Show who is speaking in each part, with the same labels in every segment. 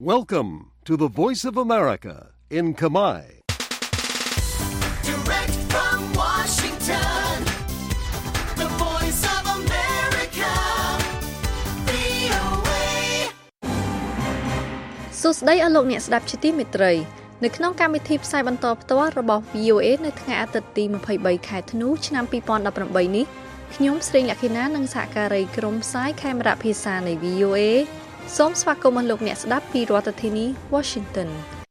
Speaker 1: Welcome to the Voice of America in Khmer.
Speaker 2: Direct from Washington, the Voice of America, VOA.
Speaker 3: សួស្តីអស់លោកអ្នកស្ដាប់ជាទីមេត្រីនៅក្នុងកម្មវិធីផ្សាយបន្តផ្ទាល់របស់ VOA នៅថ្ងៃអាទិត្យទី23ខែធ្នូឆ្នាំ2018នេះខ្ញុំស្រីលក្ខិណានិងសហការីក្រុមផ្សាយខេមរៈភាសានៃ VOA សូមស្វាគមន៍លោកអ្នកស្ដាប់ពីរដ្ឋធានី Washington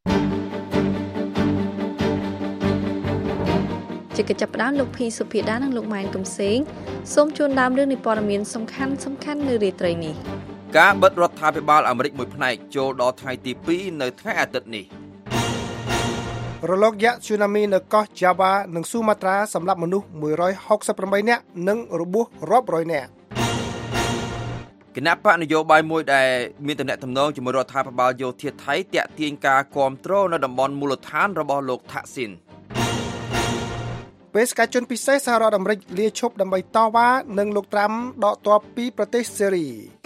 Speaker 3: ជាកិច្ចចាប់ផ្ដើមលោកភីសុភាដានិងលោកម៉ែនកំសែងសូមជូនដើមរឿងនៃព័ត៌មានសំខាន់នៅរាត្រីនេះ
Speaker 4: ការបិទរដ្ឋាភិបាលអាមេរិកមួយផ្នែកចូលដល់ថ្ងៃទី2នៅថ្ងៃអាទិត្យនេះ
Speaker 5: រលកយក្សស៊ូណាមីនៅកោះ Java និងស៊ូម៉ាត្រាសម្លាប់មនុស្ស168នាក់និងរបួសរាប់រយនាក់
Speaker 4: គណៈបកនយោបាយមួយដែលមានទំនាក់ទំនងជាមួយរដ្ឋាភិបាលយោធាថៃទាក់ទាញការគាំទ្រនៅតំបន់មូលដ្ឋានរបស់លោកថាក់ស៊ីន
Speaker 5: បេសកជនពិសេសសហរដ្ឋអាមេរិកលាឈប់ដើម្បីតវ៉ានិងលោកត្រាំដកទ័ពពីប្រទេសសេរី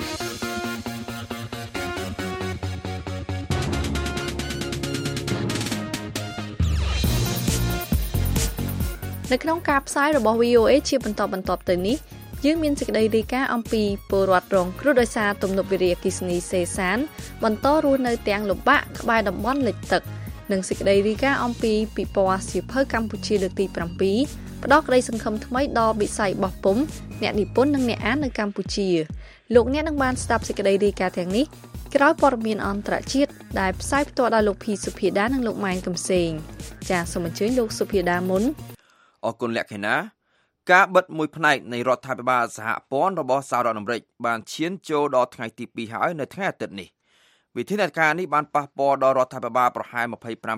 Speaker 3: នៅក្នុងការផ្សាយរបស់ VOA ជាបន្តទៅនេះយើងមានសេចក្តីរាយការណ៍អំពីពលរដ្ឋរងគ្រោះដោយសារទំនប់វារីអគ្គិសនីសេសានបន្តរស់នៅទាំងលំបាកក្បែរតំបន់លិចទឹកនិងសេចក្តីរាយការណ៍អំពីពិព័រណ៍សៀវភៅកម្ពុជាលើកទី7ផ្ដល់ក្តីសង្ឃឹមថ្មីដល់វិស័យបោះពុម្ពអ្នកនិពន្ធនិងអ្នកអាននៅកម្ពុជាលោកអ្នកនឹងបានស្ដាប់សេចក្តីរាយការណ៍ទាំងនេះក្រោយព័ត៌មានអន្តរជាតិដែលផ្សាយផ្ទាល់ដោយលោកភីសុភាដានិងលោកម៉ែនកំសែងចាសសូមអញ្ជើញលោកសុភាដាមុន
Speaker 4: អរគុណលក្ខិណាការបិទមួយផ្នែកនៃរដ្ឋាភិបាលសហព័ន្ធរបស់សហរដ្ឋអាមេរិកបានឈានចូលដល់ថ្ងៃទី2ហើយនៅថ្ងៃអាទិត្យនេះវិធានការនេះបានប៉ះពាល់ដល់រដ្ឋាភិបាលប្រហែល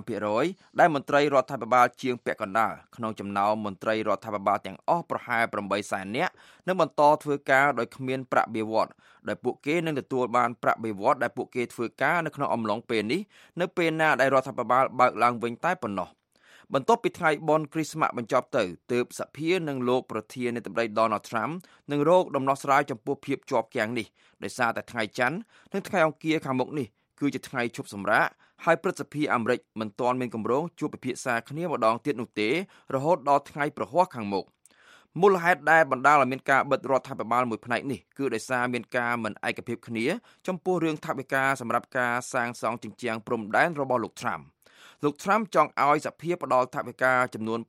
Speaker 4: 25% ដែលមន្ត្រីរដ្ឋាភិបាលជាងពាក់កណ្ដាលក្នុងចំណោមមន្ត្រីរដ្ឋាភិបាលទាំងអស់ប្រហែល 800,000 នាក់នឹងបន្តធ្វើការដោយគ្មានប្រាក់បៀវត្សរ៍ដែលពួកគេនឹងទទួលបានប្រាក់បៀវត្សរ៍ដែលពួកគេធ្វើការនៅក្នុងអំឡុងពេលនេះនៅពេលណាដែលរដ្ឋាភិបាលបើកឡើងវិញតែប៉ុណ្ណោះបន្ទាប់ពីថ្ងៃបុណ្យគ្រីស្មាស់បញ្ចប់ទៅទើបសភានិងលោកប្រធានាធិបតី Donald Trump នឹងរកដំណោះស្រាយចំពោះភាពជាប់គាំងនេះដោយសារតែថ្ងៃច័ន្ទនិងថ្ងៃអង្គារខាងមុខនេះគឺជាថ្ងៃឈប់សម្រាកហើយព្រឹទ្ធសភាអាមេរិកមិនទាន់មានគម្រោងជួបពិភាក្សាគ្នាម្ដងទៀតនោះទេរហូតដល់ថ្ងៃប្រហ័សខាងមុខមូលហេតុដែលបណ្ដាលឲ្យមានការបិទរដ្ឋាភិបាលមួយផ្នែកនេះគឺដោយសារមានការមិនឯកភាពគ្នាចំពោះរឿងថវិកាសម្រាប់ការសាងសង់ជញ្ជាំងព្រំដែនរបស់លោក Trump លោក Trump ចង់ឲ្យសភាផ្ដល់ថវិកាចំនួន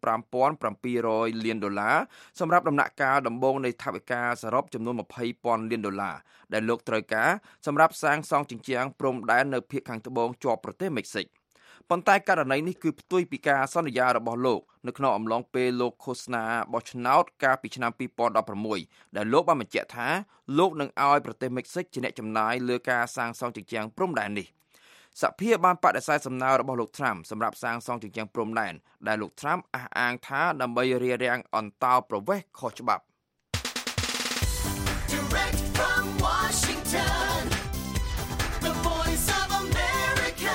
Speaker 4: $5,700 លានសម្រាប់ដំណាក់កាលដំបូងនៃថវិកាសរុបចំនួន $20,000 លានដែលលោកត្រូវការសម្រាប់សាងសង់ជញ្ជាំងព្រំដែននៅភាគខាងត្បូងជាប់ប្រទេសមិចស៊ិកប៉ុន្តែករណីនេះគឺផ្ទុយពីការសន្យារបស់លោកនៅក្នុងអំឡុងពេលលោកឃោសនាបោះឆ្នោតកាលពីឆ្នាំ 2016 ដែលលោកបានបញ្ជាក់ថាលោកនឹងឲ្យប្រទេសមិចស៊ិកជាអ្នកចំណាយលើការសាងសង់ជញ្ជាំងព្រំដែននេះសភាបានបដិសេធសំណើរបស់លោក Trump សម្រាប់សាងសង់ជញ្ជាំងព្រំដែនដែលលោក Trump អះអាងថាដើម្បីរារាំងអន្តោប្រវេសន៍ខុសច្បាប់
Speaker 2: Direct from Washington, the Voice of America,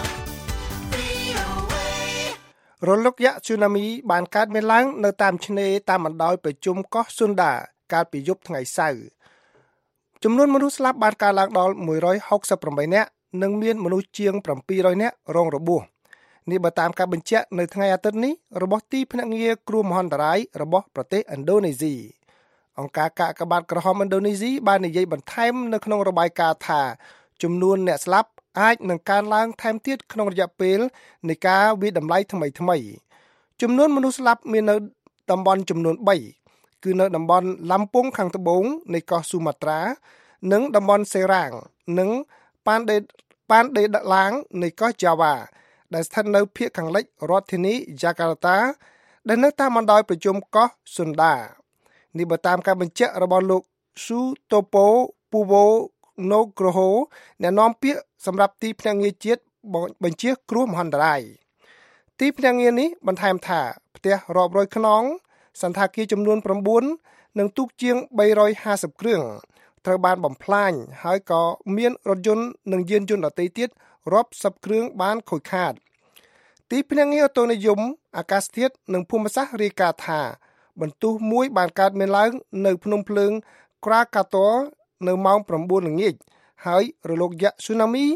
Speaker 2: VOA.
Speaker 5: រលកយក្សស៊ូណាមីបានកើតមានឡើងនៅតាមឆ្នេរតាមបណ្ដោយប្រជុំកោះស៊ុនដាកាលពីយប់ថ្ងៃសៅរ៍ចំនួនមនុស្សស្លាប់បានកើនឡើងដល់168នាក់និងមានមនុស្សជាង700នាក់រងរបួសនេះបើតាមការបញ្ជាក់នៅថ្ងៃអាទិត្យនេះរបស់ទីភ្នាក់ងារគ្រោះមហន្តរាយរបស់ប្រទេសឥណ្ឌូនេស៊ីអង្គការកាកបាទក្រហមឥណ្ឌូនេស៊ីបាននិយាយបន្ថែមនៅក្នុងរបាយការណ៍ថាចំនួនអ្នកស្លាប់អាចនឹងកើនឡើងថែមទៀតក្នុងរយៈពេលនៃការវិតម្លៃថ្មីចំនួនមនុស្សស្លាប់មាននៅតំបន់ចំនួន3គឺនៅតំបន់ឡាំពុងខាងត្បូងនៃកោះស៊ូម៉ាត្រានិងតំបន់សេរ៉ាងនិងប៉ានដេដឡាងនៃកោះ Java ដែលស្ថិតនៅភាគខាងលិចរដ្ឋធានី Jakarta ដែលនៅតាមបណ្ដោយប្រជុំកោះ Sunda នេះបើតាមការបញ្ជាក់របស់លោក Sutopo Purwo Nugroho អ្នកនាំពាក្យសម្រាប់ទីភ្នាក់ងារជាតិបញ្ជាគ្រោះមហន្តរាយទីភ្នាក់ងារនេះបន្ថែមថាផ្ទះរាប់រយខ្នងសន្តាគារចំនួន9និងទូកជាង350គ្រឿងត្រូវបានបំផ្លាញហើយក៏មានរថយន្តនិងយានយន្តដទៃទៀតរាប់សិបគ្រឿងបានខូចខាតទីភ្នាក់ងារអូតូនិយមអាកាសធាតុនិងភូមិសាស្ត្ររាយការណ៍ថាបន្ទុះមួយបានកើតមានឡើងនៅភ្នំភ្លើង Krakatoa នៅម៉ោង 9 ល្ងាចហើយរលកយក្សស៊ូណាមី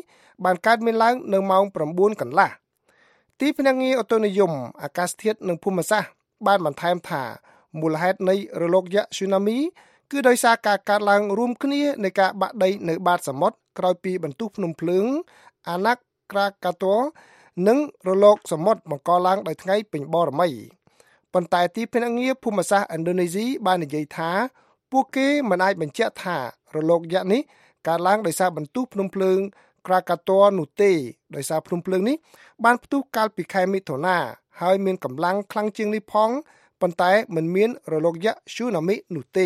Speaker 5: បានកើតមានឡើងនៅម៉ោង 9 កន្លះទីភ្នាក់ងារឧតុនិយមអាកាសធាតុនិងភូមិសាស្ត្របានបន្ថែមថាមូលហេតុនៃរលកយក្ស Tsunami គឺដោយសារការកើតឡើងរួមគ្នានៃការបាក់ដីនៅបាតសមុទ្រក្រោយពីបន្ទុះភ្នំភ្លើង Anak Krakatau និងរលកសមុទ្របង្កឡើងដោយថ្ងៃពេញបូរមីប៉ុន្តែទីភ្នាក់ងារភូមិសាស្ត្រឥណ្ឌូនេស៊ីបាននិយាយថាពួកគេមិនអាចបញ្ជាក់ថារលកយក្សនេះកើតឡើងដោយសារបន្ទុះភ្នំភ្លើង Krakatau នោះទេដោយសារភ្នំភ្លើងនេះបានផ្ទុះកាលពីខែមិថុនាហើយមានកម្លាំងខ្លាំងជាងនេះផងប៉ុន្តែមិនមានរលកយក្ស Tsunami នោះទេ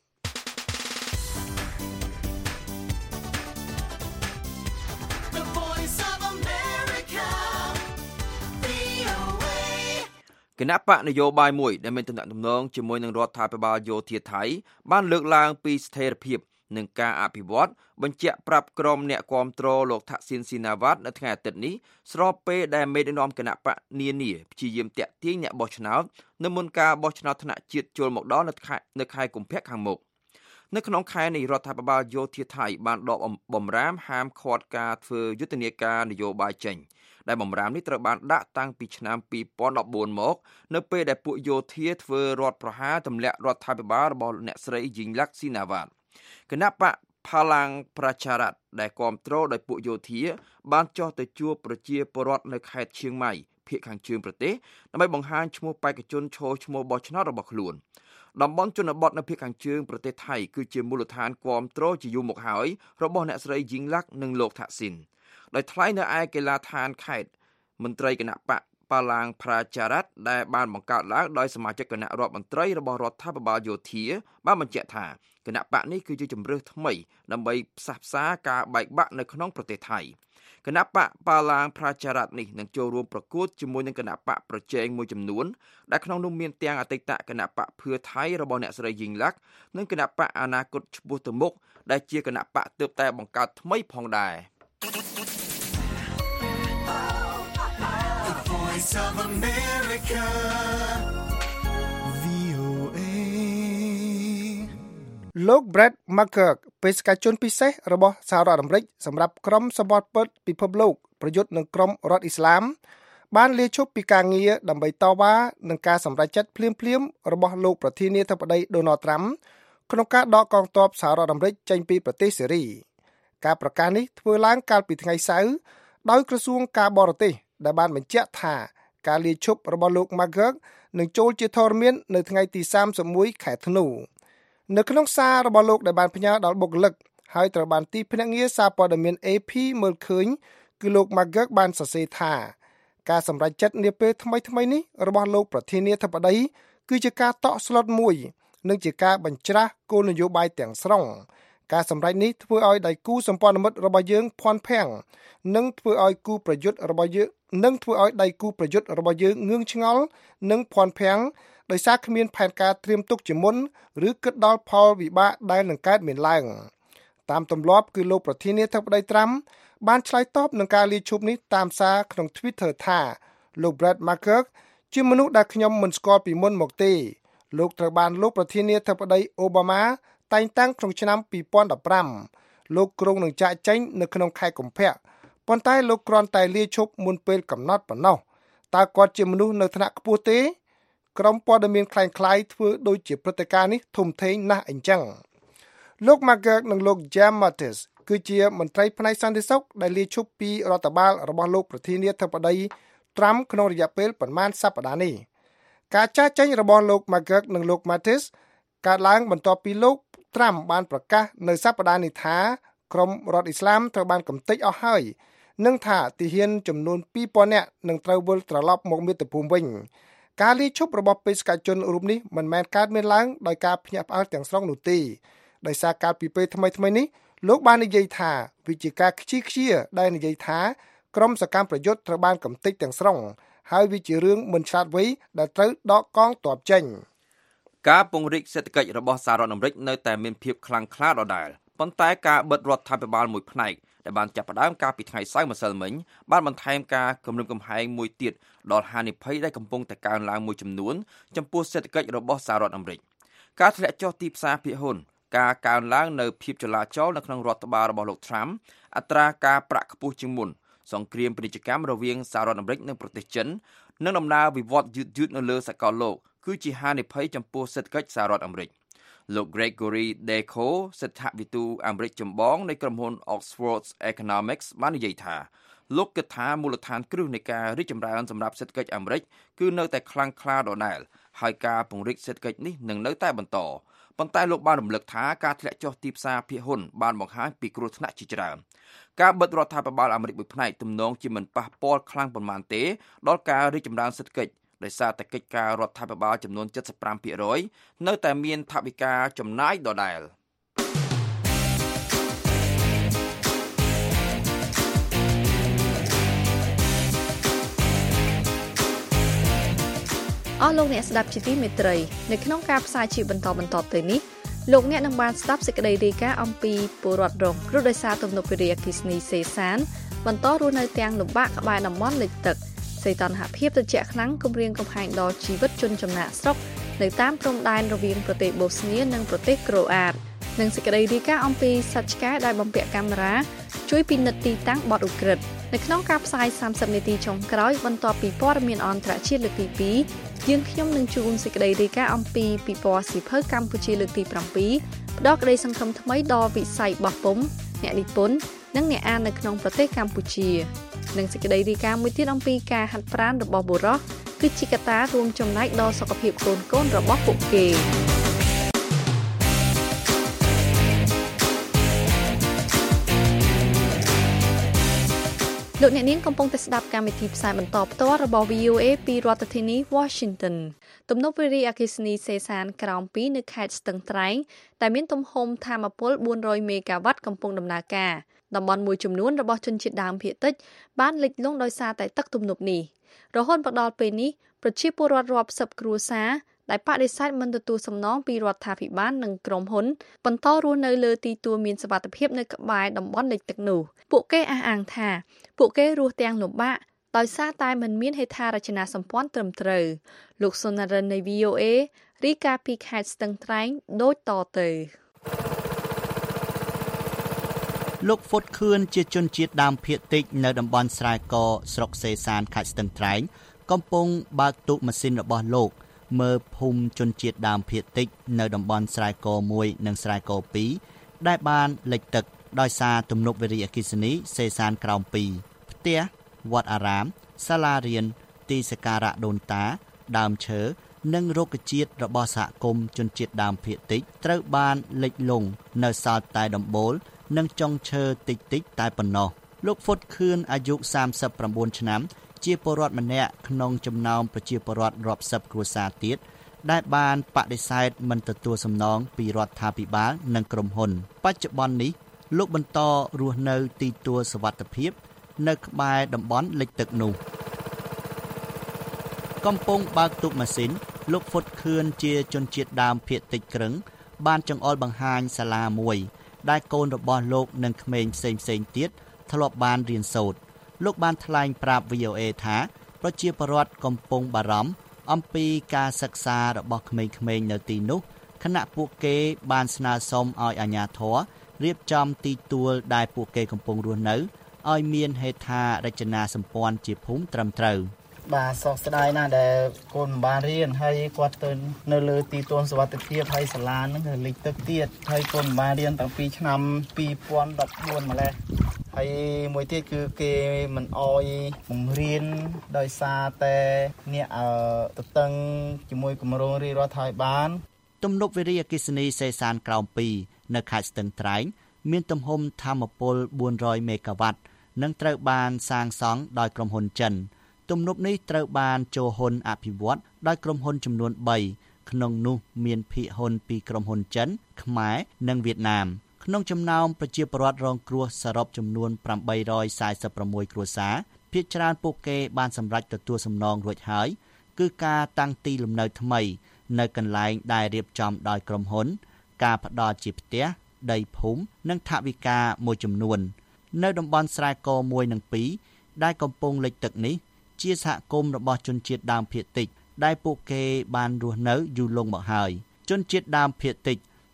Speaker 4: គណៈបកនយោបាយមួយដែលមានទំនាក់ទំនងជាមួយនឹងរដ្ឋាភិបាលយោធាថៃបានលើកឡើងពីស្ថិរភាពនិងការអភិវឌ្ឍបញ្ជាក់ប្រាប់ក្រុមអ្នកគាំទ្រលោកថាក់ស៊ីនស៊ីណាវ៉ាត់នៅថ្ងៃអាទិត្យនេះស្របពេលដែលមេដឹកនាំគណៈបកនានាព្យាយាមតាក់ទាញអ្នកបោះឆ្នោតនៅមុនការបោះឆ្នោតថ្នាក់ជាតិចូលមកដល់នៅខែកុម្ភៈខាងមុខនៅក្នុងខែនេះរដ្ឋាភិបាលយោធាថៃបានដកបំរាមហាមឃាត់ការធ្វើយុទ្ធនាការនយោបាយចេញដែលបំរាមនេះត្រូវបានដាក់តាំងពីឆ្នាំ2014មកនៅពេលដែលពួកយោធាធ្វើរដ្ឋប្រហារទម្លាក់រដ្ឋាភិបាលរបស់អ្នកស្រីយីងឡាក់ស៊ីណាវ៉ាត់គណៈបកផាឡាំងប្រជារដ្ឋដែលគ្រប់គ្រងដោយពួកយោធាបានចុះទៅជួបប្រជាពលរដ្ឋនៅខេត្តឈៀងម៉ៃភាគខាងជើងប្រទេសដើម្បីបង្ហាញឈ្មោះបេក្ខជនឈរឈ្មោះបោះឆ្នោតរបស់ខ្លួនតំបន់ជនបទនៅភាគខាងជើងប្រទេសថៃគឺជាមូលដ្ឋានគាំទ្រជាយូរមកហើយរបស់អ្នកស្រីយីងឡាក់និងលោកថាក់ស៊ីនដោយថ្លែងនៅឯកីឡាដ្ឋានខេត្តមន្ត្រីគណៈបកប៉ាឡាងប្រជារដ្ឋដែលបានបង្កើតឡើងដោយសមាជិកគណៈរដ្ឋមន្ត្រីរបស់រដ្ឋាភិបាលយោធាបានបញ្ជាក់ថាគណៈបកនេះគឺជាជំរើសថ្មីដើម្បីផ្សះផ្សាការបែកបាក់នៅក្នុងប្រទេសថៃគណៈបកប៉ាឡាងប្រជារដ្ឋនេះនឹងចូលរួមប្រកួតជាមួយនឹងគណៈបកប្រជែងមួយចំនួនដែលក្នុងនោះមានទាំងអតីតគណៈបកភឿថៃរបស់អ្នកស្រីយីងឡាក់និងគណៈបកអនាគតឆ្ពោះទៅមុខដែលជាគណៈបកទើបតែបង្កើតថ្មីផងដែរ
Speaker 2: Voice of America VOA
Speaker 5: លោក Brett McGurk បេសកជនពិសេសរបស់សហរដ្ឋអាមេរិកសម្រាប់ក្រុមសម្បត្តិពិតពិភពលោកប្រយុទ្ធនឹងក្រុមរដ្ឋអ៊ីស្លាមបានលាឈប់ពីការងារដើម្បីតវ៉ានឹងការសម្រេចចិត្តភ្លាមៗរបស់លោកប្រធានាធិបតី Donald Trump ក្នុងការដកកងទ័ពសហរដ្ឋអាមេរិកចេញពីប្រទេសសេរីការប្រកាសនេះធ្វើឡើងកាលពីថ្ងៃសៅរ៍ដោយក្រសួងការបរទេសដែលបានបញ្ជាក់ថាការលាឈប់របស់លោក McGurk នឹងចូលជាធរមាននៅថ្ងៃទី31ខែធ្នូនៅក្នុងសាររបស់លោកដែលបានផ្ញើដល់បុគ្គលិកហើយត្រូវបានទីភ្នាក់ងារសារព័ត៌មាន AP មើលឃើញគឺលោក McGurk បានសរសេរថាការសម្រេចចិត្តនាពេលថ្មីៗនេះរបស់លោកប្រធានាធិបតីគឺជាការតក់ស្លុតមួយនិងជាការបញ្ច្រាស់គោលនយោបាយទាំងស្រុងការសម្រេចនេះធ្វើឲ្យដៃគូសម្ព័ន្ធមិត្តរបស់យើងភ័ន្តភាំងនិងធ្វើឲ្យគូប្រយុទ្ធរបស់យើងងឿងឆ្ងល់និងភ័ន្តភាំងដោយសារគ្មានផែនការត្រៀមទុកជាមុនឬគិតដល់ផលវិបាកដែលនឹងកើតមានឡើងតាមទម្លាប់គឺលោកប្រធានាធិបតីត្រាំបានឆ្លើយតបនឹងការលាឈប់នេះតាមសារក្នុង Twitter ថាលោក Brett McGurk ជាមនុស្សដែលខ្ញុំមិនស្គាល់ពីមុនមកទេលោកត្រូវបានលោកប្រធានាធិបតីអូបាម៉ាតែងតាំងក្នុងឆ្នាំ2015លោកគ្រោងនឹងចាកចេញនៅក្នុងខែកុម្ភៈប៉ុន្តែលោកគ្រាន់តែលាឈប់មុនពេលកំណត់ប៉ុណ្ណោះតើគាត់ជាមនុស្សនៅថ្នាក់ខ្ពស់ទេក្រុមព័ត៌មានคล้ายៗធ្វើដូចជាព្រឹត្តិការណ៍នេះធំធេងណាស់អញ្ចឹងលោក McGurk និងលោក Jim Mattis គឺជាមន្ត្រីផ្នែកសន្តិសុខដែលលាឈប់ពីរដ្ឋបាលរបស់លោកប្រធានាធិបតី Trump ក្នុងរយៈពេលប្រមាណសប្តាហ៍នេះការចាកចេញរបស់លោក McGurk និងលោក Mattis កើតឡើងបន្ទាប់ពីលោក Trump បានប្រកាសនៅសប្តាហ៍នេះថាក្រុមរដ្ឋអ៊ីស្លាមត្រូវបានកំទេចអស់ហើយនិងថាទាហានចំនួន 2000 នាក់នឹងត្រូវវិលត្រឡប់មកមាតុភូមិវិញការលាឈប់របស់បេសកជនរូបនេះមិនមែនកើតមានឡើងដោយការភ្ញាក់ផ្អើលទាំងស្រុងនោះទេដោយសារកាលពីពេលថ្មីៗនេះលោកបាននិយាយថាវិជាការខ្ជាដែលនិយាយថាក្រុមសកម្មប្រយុទ្ធត្រូវបានកំទេចទាំងស្រុងហើយវាជារឿងមិនឆ្លាតវៃដែលត្រូវដកកងទ័ពចេញ
Speaker 4: ការពង្រីកសេដ្ឋកិច្ចរបស់សហរដ្ឋអាមេរិកនៅតែមានភាពខ្លាំងក្លាដដែលប៉ុន្តែការបិទរដ្ឋាភិបាលមួយផ្នែកដែលបានចាប់ផ្ដើមកាលពីថ្ងៃសៅរ៍ម្សិលមិញបានបន្ថែមការគំរាមកំហែងមួយទៀតដល់ហានិភ័យដែលកំពុងតែកើនឡើងមួយចំនួនចំពោះសេដ្ឋកិច្ចរបស់សហរដ្ឋអាមេរិកការធ្លាក់ចុះទីផ្សារភាគហ៊ុនការកើនឡើងនៅភាពចលាចលនៅក្នុងរដ្ឋបាលរបស់លោក Trump អត្រាការប្រាក់ខ្ពស់ជាងមុនសង្គ្រាមពាណិជ្ជកម្មរវាងសហរដ្ឋអាមេរិកនិងប្រទេសចិននិងដំណើរវិវត្តយឺតៗនៅលើសកលលោកគឺជាហានិភ័យចំពោះសេដ្ឋកិច្ចសហរដ្ឋអាមេរិកលោក Gregory Deco សិទ្ធិវិទូអាមេរិកចម្បងនៃក្រុមហ៊ុន Oxford Economics បាននិយាយថាលោកគិតថាមូលដ្ឋានគ្រឹះនៃការរីកចម្រើនសម្រាប់សេដ្ឋកិច្ចអាមេរិកគឺនៅតែខ្លាំងក្លាដដែលហើយការពង្រីកសេដ្ឋកិច្ចនេះនឹងនៅតែបន្តប៉ុន្តែលោកបានរំលឹកថាការធ្លាក់ចុះទីផ្សារភាគហ៊ុនបានបង្ហាញពីគ្រោះថ្នាក់ជាច្រើនការបិទរដ្ឋាភិបាលអាមេរិកមួយផ្នែកទំនងជាមិនប៉ះពាល់ខ្លាំងប៉ុន្មានទេដល់ការរីកចម្រើនសេដ្ឋកិច្ចដោយសារតែកិច្ចការរដ្ឋាភិបាលចំនួន 75% នៅតែមានថវិកាចំណាយដដែល
Speaker 3: អស់លោកអ្នកស្ដាប់ជាទីមេត្រីនៅក្នុងការផ្សាយជាបន្តទៅនេះលោកអ្នកនឹងបានស្ដាប់សេចក្តីរាយការណ៍អំពីពលរដ្ឋរងគ្រោះដោយសារទំនប់វារីអគ្គិសនីសេសានបន្តរស់នៅទាំងលំបាកក្បែរតំបន់លិចទឹកសីតុណ្ហភាពត្រជាក់ខ្លាំងគំរាមកំហែងដល់ជីវិតជនចំណាក់ស្រុកនៅតាមព្រំដែនរវាងប្រទេសបូស្នីនិងប្រទេសក្រូអាតនិងសេចក្តីរាយការណ៍អំពីសត្វឆ្កែដែលបំពាក់កាមេរ៉ាជួយពិនិត្យទីតាំងបទឧក្រិដ្ឋនៅក្នុងការផ្សាយ30នាទីចុងក្រោយបន្ទាប់ពីព័ត៌មានអន្តរជាតិលើកទី2យើងខ្ញុំនឹងជួបសេចក្តីរាយការណ៍អំពីពិព័រណ៍សៀវភៅកម្ពុជាលើកទី7ផ្ដល់ក្តីសង្ឃឹមថ្មីដល់វិស័យបោះពុម្ពអ្នកនិពន្ធនិងអ្នកអាននៅក្នុងប្រទេសកម្ពុជានិងសេចក្តីរាយការណ៍មួយទៀតអំពីការហាត់ប្រាណរបស់បុរសគឺជាកត្តារួមចំណែកដល់សុខភាពកូនៗរបស់ពួកគេលោកអ្នកនាងកំពុងតែស្ដាប់កម្មវិធីផ្សាយបន្តផ្ទាល់របស់ VOA ពីរដ្ឋធានី Washington ទំនប់វារីអគ្គិសនីសេសានក្រោម2នៅខេត្តស្ទឹងត្រែងដែលមានទំហំថាមពល400មេហ្គាវ៉ាត់កំពុងដំណើរការតំបន់មួយចំនួនរបស់ជនជាតិដើមភាគតិចបានលិចលង់ដោយសារតែទឹកទំនប់នេះរហូតមកដល់ពេលនេះប្រជាពលរដ្ឋរាប់សិបគ្រួសារដែលបដិសេធមិនទទួលសំណងពីរដ្ឋាភិបាលនិងក្រុមហ៊ុនបន្តរស់នៅលើទីទួលមានសុវត្ថិភាពនៅក្បែរតំបន់លិចទឹកនោះពួកគេអះអាងថាពួកគេរស់ទាំងលំបាកដោយសារតែមិនមានហេដ្ឋារចនាសម្ព័ន្ធត្រឹមត្រូវលោកសុនរិននៃ VOA រីកាពីខេត្តស្ទឹងត្រែងដូចតទៅ
Speaker 6: លោកហ្វុតខឿនជាជនជាតិដើមភាគតិចនៅតំបន់ស្រែកស្រុកសេសានខេត្តស្ទឹងត្រែងកំពុងបើកទូកម៉ាស៊ីនរបស់លោកមើលភូមិជនជាតិដើមភាគតិចនៅតំបន់ស្រែក1និងស្រែក2ដែលបានលិចទឹកដោយសារទំនប់វារីអគ្គិសនីសេសានក្រោម2ផ្ទះវត្តអារាមសាលារៀនទីសក្ការៈដូនតាដើមឈើនិងរុក្ខជាតិរបស់សហគមន៍ជនជាតិដើមភាគតិចត្រូវបានលិចលង់នៅសល់តែដំបូលនិងចុងឈើតិចៗតែប៉ុណ្ណោះលោកហ្វុតខឿនអាយុ39ឆ្នាំជាពលរដ្ឋម្នាក់ក្នុងចំណោមប្រជាពលរដ្ឋរាប់សិបគ្រួសារទៀតដែលបានបដិសេធមិនទទួលសំណងពីរដ្ឋាភិបាលនិងក្រុមហ៊ុនបច្ចុប្បន្ននេះលោកបន្តរស់នៅទីទួលសុវត្ថិភាពនៅក្បែរតំបន់លិចទឹកនោះកំពុងបើកទូកម៉ាស៊ីនលោកហ្វុតខឿនជាជនជាតិដើមភាគតិចក្រឹងបានចង្អុលបង្ហាញសាលាមួយដែលកូនរបស់លោកនិងក្មេងផ្សេងទៀតធ្លាប់បានរៀនសូត្រលោកបានថ្លែងប្រាប់ VOA ថាប្រជាពលរដ្ឋកំពុងបារម្ភអំពីការសិក្សារបស់ក្មេងៗនៅទីនោះខណៈពួកគេបានស្នើសុំឲ្យអាជ្ញាធររៀបចំទីទួលដែលពួកគេកំពុងរស់នៅឲ្យមានហេដ្ឋារចនាសម្ព័ន្ធជាភូមិត្រឹមត្រូវ
Speaker 7: បាទសោកស្ដាយណាស់ដែលកូនមិនបានរៀនហើយគាត់ទៅនៅលើទីទួលសុវត្ថិភាពហើយសាលានឹងលិចទឹកទៀតហើយកូនមិនបានរៀនតាំងពីឆ្នាំ2014ម្លេះហើយមួយទៀតគឺគេមិនអោយបង្រៀនដោយសារតែអ្នកតតឹងជាមួយគម្រោងរាជរដ្ឋាភិបាល
Speaker 6: ទំនប់វារីអគ្គិសនីសេសានក្រោម2នៅខេត្តស្ទឹងត្រែងមានទំហំថាមពល400មេហ្គាវ៉ាត់និងត្រូវបានសាងសង់ដោយក្រុមហ៊ុនចិនទំនប់នេះត្រូវបានចូលហ៊ុនអភិវឌ្ឍដោយក្រុមហ៊ុនចំនួន3ក្នុងនោះមានភាគហ៊ុនពីក្រុមហ៊ុនចិនខ្មែរនិងវៀតណាមក្នុងចំណោមប្រជាពលរដ្ឋរងគ្រោះសរុបចំនួន846គ្រួសារភាគច្រើនពួកគេបានសម្រេចទទួលសំណងរួចហើយគឺការតាំងទីលំនៅថ្មីនៅកន្លែងដែលរៀបចំដោយក្រុមហ៊ុនការផ្ដល់ជាផ្ទះដីភូមិនិងថវិកាមួយចំនួននៅតំបន់ស្រែក1និង2ដែលកំពុងលិចទឹកនេះជាសហគមន៍របស់ជនជាតិដើមភាគតិចដែលពួកគេបានរស់នៅយូរលង់មកហើយជនជាតិដើមភាគតិច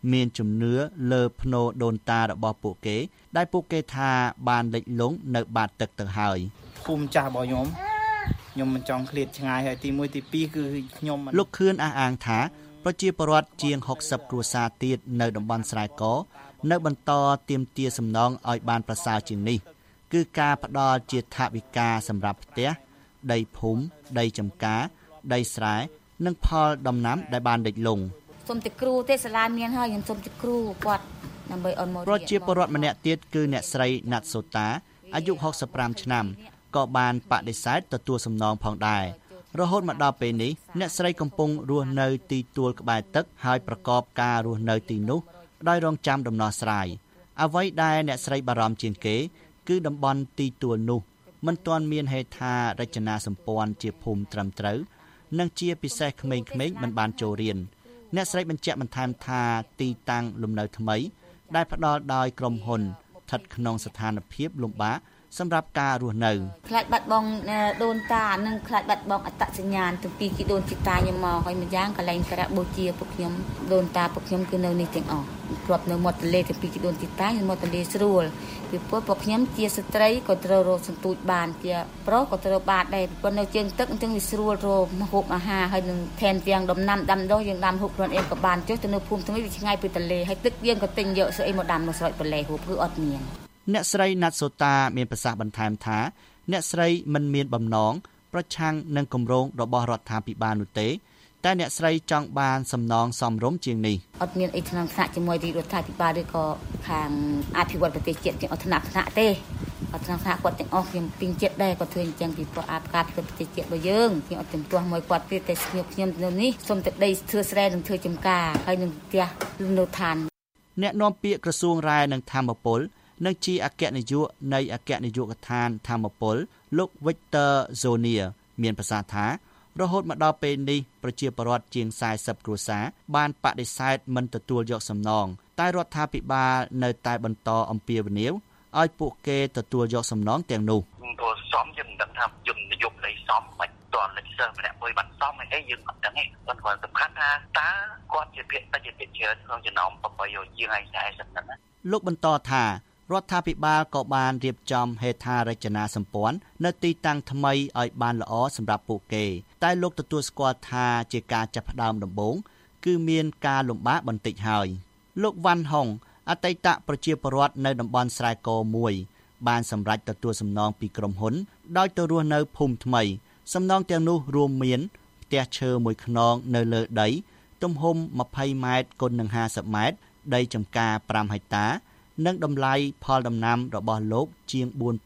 Speaker 6: មានជំនឿលើភ្នោដូនតារបស់ពួកគេដែលពួកគេថាបានលិចលង់នៅបាតទឹកទៅហើយ
Speaker 7: ភូមិចាស់របស់ខ្ញុំមិនចង់ឃ្លាតឆ្ងាយហើយទី1ទី2គឺខ្ញុំ
Speaker 6: លោកខឿនអះអាងថាប្រជាពលរដ្ឋជាង60គ្រួសារទៀតនៅតំបន់ស្រែកនៅបន្តទាមទារសំណងឲ្យបានប្រសើរជាងនេះគឺការផ្ដល់ជាថវិកាសម្រាប់ផ្ទះដីភូមិដីចម្ការដីស្រែនិងផលដំណាំដែលបានលិចលង់
Speaker 8: សូមតែគ្រូទេសាលាមានហើយខ្ញុំសូមតែគ្រូគាត់ដើម្បីអនមក
Speaker 6: ប្រជាពលរដ្ឋម្នាក់ទៀតគឺអ្នកស្រីណាត់សូតាអាយុ65ឆ្នាំក៏បានបដិសេធទទួលសំណងផងដែររហូតមកដល់ពេលនេះអ្នកស្រីកំពុងរស់នៅទីទួលក្បែរទឹកហើយប្រកបការរស់នៅទីនោះដោយរងចាំដំណោះស្រាយអ្វីដែលអ្នកស្រីបារម្ភជាងគេគឺតំបន់ទីទួលនោះមិនទាន់មានហេដ្ឋារចនាសម្ព័ន្ធជាភូមិត្រឹមត្រូវនិងជាពិសេសក្មេងៗមិនបានចូលរៀនអ្នកស្រីបញ្ជាក់បន្ថែមថាទីតាំងលំនៅថ្មីដែលផ្ដល់ដោយក្រុមហ៊ុនស្ថិតក្នុងស្ថានភាពលំបាកសម្រាប់ការរស់នៅ
Speaker 8: ខ្លាចបាត់បង់ដូនតានិងខ្លាចបាត់បង់អត្តសញ្ញាណទាំងពីរជីដូនជីតាខ្ញុំមកហើយម្យ៉ាងកន្លែងការៈបូជាពួកខ្ញុំដូនតាពួកខ្ញុំគឺនៅនេះទាំងអស់គ្រាប់នៅមាត់ទន្លេទាំងពីរជីដូនជីតានៅមាត់ទន្លេស្រួលពីព្រោះពួកខ្ញុំជាស្ត្រីក៏ត្រូវរកសន្ទូចបានជាប្រុសក៏ត្រូវបានដែរប៉ុន្តែនៅជើងទឹកអញ្ចឹងវាស្រួលរកម្ហូបអាហារហើយនឹងថែមទាំងដំណាំដាំដុះយើងដាំហូបខ្លួនឯងក៏បានចុះទៅនៅភូមិថ្មីវាឆ្ងាយពីទន្លេហើយទឹកយើងក៏ទិញយកស្អីមកដាំនៅស្រោចបន្លែហូបគឺអត់មាន
Speaker 6: អ្នកស្រីណាត់សូតាមានប្រសាសន៍បន្ថែមថាអ្នកស្រីមិនមានបំណងប្រឆាំងនឹងគម្រោងរបស់រដ្ឋាភិបាលនោះទេតែអ្នកស្រីចង់បានសំណងសមរម្យជាងនេះ
Speaker 8: អត់មានអីថ្នាក់ថ្នាក់ជាមួយរដ្ឋាភិបាលឬក៏ខាងអភិវឌ្ឍប្រទេសជាតិទាំងអស់ថ្នាក់ទេអត់ថ្នាក់គាត់ទាំងអស់ខ្ញុំពីជាតិដែរគាត់ធ្វើអញ្ចឹងពីព្រោះអភិបាលប្រទេសជាតិរបស់យើងខ្ញុំអត់ជំទាស់មួយគាត់ទេតែខ្ញុំនៅនេះសូមតែដីធ្វើស្រែនិងធ្វើចម្ការហើយនឹងផ្ទះលំនៅឋាន
Speaker 6: អ្នកនាំពាក្យក្រសួងរាយនិងធម្មពលនិងជាអគ្គនាយកនៃអគ្គនាយកដ្ឋានធម្មពលលោក Victor Zonia មានប្រសាសន៍ថារហូតមកដល់ពេលនេះប្រជាពលរដ្ឋជាង40គ្រួសារបានបដិសេធមិនទទួលយកសំណងតែរដ្ឋាភិបាលនៅតែបន្តអំពាវនាវឲ្យពួកគេទទួលយកសំណងទាំងនោះ
Speaker 9: tôi xóm chứ mình đang tham dùng lấy xóm mà toàn lịch sử mà đẹp với bạn xóm này ấy dừng đằng ấy còn tầm khán ha tá con chuyện chuyện ta chuyện chuyện không chuyện nóng và bây giờ như ngày sẽ sẵn đó
Speaker 6: លោកបន្តថារដ្ឋាភិបាលក៏បានរៀបចំហេដ្ឋារចនាសម្ព័ន្ធនៅទីតាំងថ្មីឲ្យបានល្អសម្រាប់ពួកគេតែលោកទទួលស្គាល់ថាជាការចាប់ផ្ដើមដំបូងគឺមានការលំបាកបន្តិចហើយលោកវ៉ាន់ហុងអតីតប្រជាពលរដ្ឋនៅតំបន់ស្រែកមួយបានសម្រេចទទួលសំណងពីក្រុមហ៊ុនដោយទៅរស់នៅភូមិថ្មីសំណងទាំងនោះរួមមានផ្ទះឈើមួយខ្នងនៅលើដីទំហំ20ម៉ែត្រគុណនឹង50ម៉ែត្រដីចម្ការ5ហិកតានិងតម្លៃផលដំណាំរបស់លោកជាង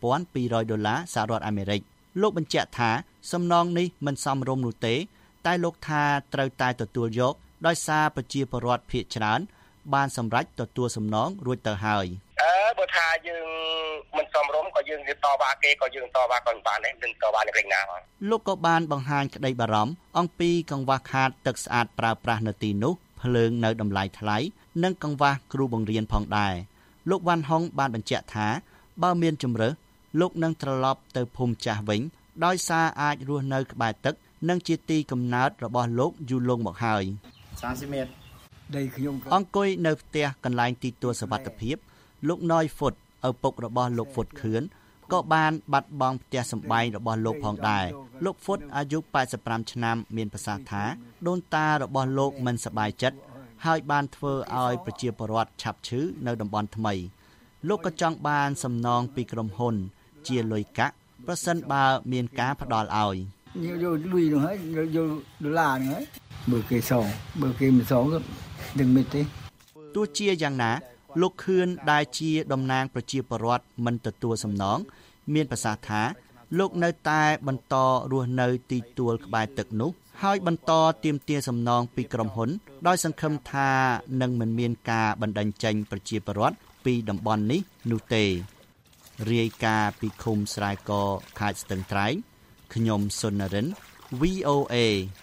Speaker 6: $4,200សហរដ្ឋអាមេរិកលោកបញ្ជាក់ថាសំណងនេះមិនសមរម្យនោះទេតែលោកថាត្រូវតែទទួលយកដោយសារប្រជាពលរដ្ឋភាគច្រើនបានសម្រេចទទួលសំណងរួចទៅហើយ
Speaker 9: បើថាយើងមិនសមរម្យក៏យើងទៅតវ៉ាគេក៏យើងតវ៉ាគាត់បានដែរនឹងតវ៉ានឹងលេងណាផង
Speaker 6: លោកក៏បានបង្ហាញក្តីបារម្ភអំពីកង្វះខាតទឹកស្អាតប្រើប្រាស់នៅទីនោះភ្លើងនៅតម្លៃថ្លៃនិងកង្វះគ្រូបង្រៀនផងដែរលោកវ៉ាន់ហុងបានបញ្ជាក់ថាបើមានជំរើសលោកនឹងត្រឡប់ទៅភូមិចាស់វិញដោយសារអាចរស់នៅក្បែរទឹកនិងជាទីកំណើតរបស់លោកយូរលង់មកហើយ
Speaker 7: 30ម៉ែត្រដីខ្ញុំ
Speaker 6: អង្គុយនៅផ្ទះកន្លែងទីទួលសុវត្ថិភាពលោកណយហ្វុតឪពុករបស់លោកហ្វុតខឿនក៏បានបាត់បង់ផ្ទះសម្បែងរបស់លោកផងដែរលោកហ្វុតអាយុ85ឆ្នាំមានប្រសាសន៍ថាដូនតារបស់លោកមិនសប្បាយចិត្តហើយបានធ្វើឲ្យប្រជាពលរដ្ឋឆាប់ឈឺនៅតំបន់ថ្មីលោកក៏ចង់បានសំណងពីក្រុមហ៊ុនជាលុយកាក់ប្រសិនបើមានការផ្ដល់ឲ្យ
Speaker 10: យកលុយនោះហើយយកដុល្លារនោះហើយបើគេសងបើគេមិនសងក៏នឹងមិនទេ
Speaker 6: ទោះជាយ៉ាងណាលោកខឿនដែលជាតំណាងប្រជាពលរដ្ឋមិនទទួលសំណងមានប្រសាសន៍ថាលោកនៅតែបន្តរស់នៅទីទួលក្បែរទឹកនោះហើយបន្តទាមទារសំណងពីក្រុមហ៊ុនដោយសង្ឃឹមថានឹងមិនមានការបណ្តេញចេញប្រជាពលរដ្ឋពីតំបន់នេះនោះទេរាយការណ៍ពីឃុំស្រែកខេត្តស្ទឹងត្រែងខ្ញុំសុននរិន VOA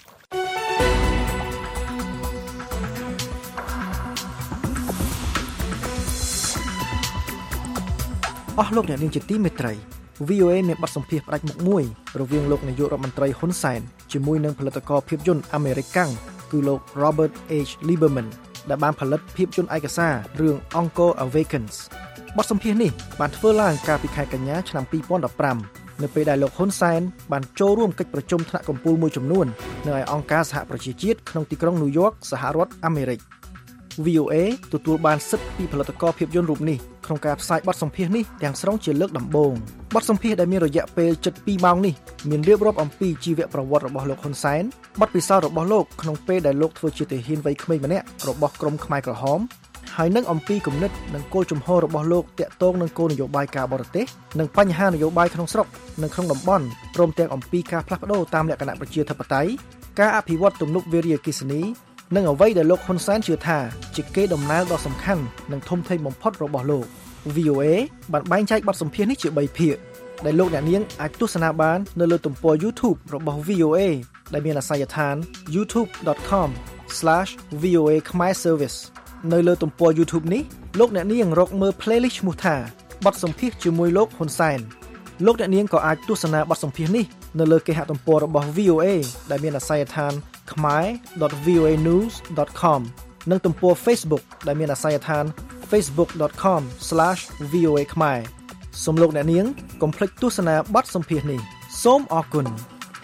Speaker 5: អស់លោកអ្នកនាងជាទីមេត្រី VOA មានបទសម្ភាសន៍ផ្ដាច់មុខមួយរវាងលោកនាយករដ្ឋមន្ត្រីហ៊ុនសែនជាមួយនឹងផលិតករភាពយន្តអាមេរិកកាំងគឺលោក Robert H. Lieberman ដែលបានផលិតភាពយន្តឯកសាររឿង Angkor Awakens បទសម្ភាសន៍នេះបានធ្វើឡើងកាលពីខែកញ្ញាឆ្នាំ2015នៅពេលដែលលោកហ៊ុនសែនបានចូលរួមកិច្ចប្រជុំថ្នាក់កំពូលមួយចំនួននៅឯអង្គការសហប្រជាជាតិក្នុងទីក្រុងញូវយ៉កសហរដ្ឋអាមេរិក VOA ទទួលបានសិទ្ធិពីផលិតករភាពយន្តរូបនេះក្នុងការផ្សាយបទសម្ភាសន៍នេះទាំងស្រុងជាលើកដំបូងបទសម្ភាសន៍ដែលមានរយៈពេលជិត2ម៉ោងនេះមានរៀបរាប់អំពីជីវប្រវត្តិរបស់លោកហ៊ុនសែនបទពិសោធន៍របស់លោកក្នុងពេលដែលលោកធ្វើជាទាហានវ័យក្មេងម្នាក់របស់ក្រុមខ្មែរក្រហមហើយនឹងអំពីគំនិតនិងគោលជំហររបស់លោកតាក់ទងនឹងគោលនយោបាយការបរទេសនិងបញ្ហានយោបាយក្នុងស្រុកនិងក្នុងតំបន់ព្រមទាំងអំពីការផ្លាស់ប្ដូរតាមលក្ខណៈប្រជាធិបតេយ្យការអភិវឌ្ឍទំនប់វារីអគ្គិសនីនិងអ្វីដែលលោកហ៊ុនសែនជឿថាជាកេរដំណែលដ៏សំខាន់និងធំធេងបំផុតរបស់លោក VOA បានបែងចែកបទសម្ភាសន៍នេះជា3ភាគដែលលោកអ្នកនាងអាចទស្សនាបាននៅលើទំព័រ YouTube របស់ VOA ដែលមានអាសយដ្ឋាន youtube.com/VOA Khmer Service នៅលើទំព័រ YouTube នេះលោកអ្នកនាងរកមើល playlist ឈ្មោះថាបទសម្ភាសន៍ជាមួយលោកហ៊ុនសែនលោកអ្នកនាងក៏អាចទស្សនាបទសម្ភាសន៍នេះនៅលើគេហទំព័ររបស់ VOA ដែលមានអាសយដ្ឋាន khmer.voanews.com និងទំព័រ Facebook ដែលមានអាសយដ្ឋាន facebook.com/VOA Khmer សូមលោកអ្នកនាងកុំភ្លេចទស្សនាបទសម្ភាសន៍នេះសូមអរគុណ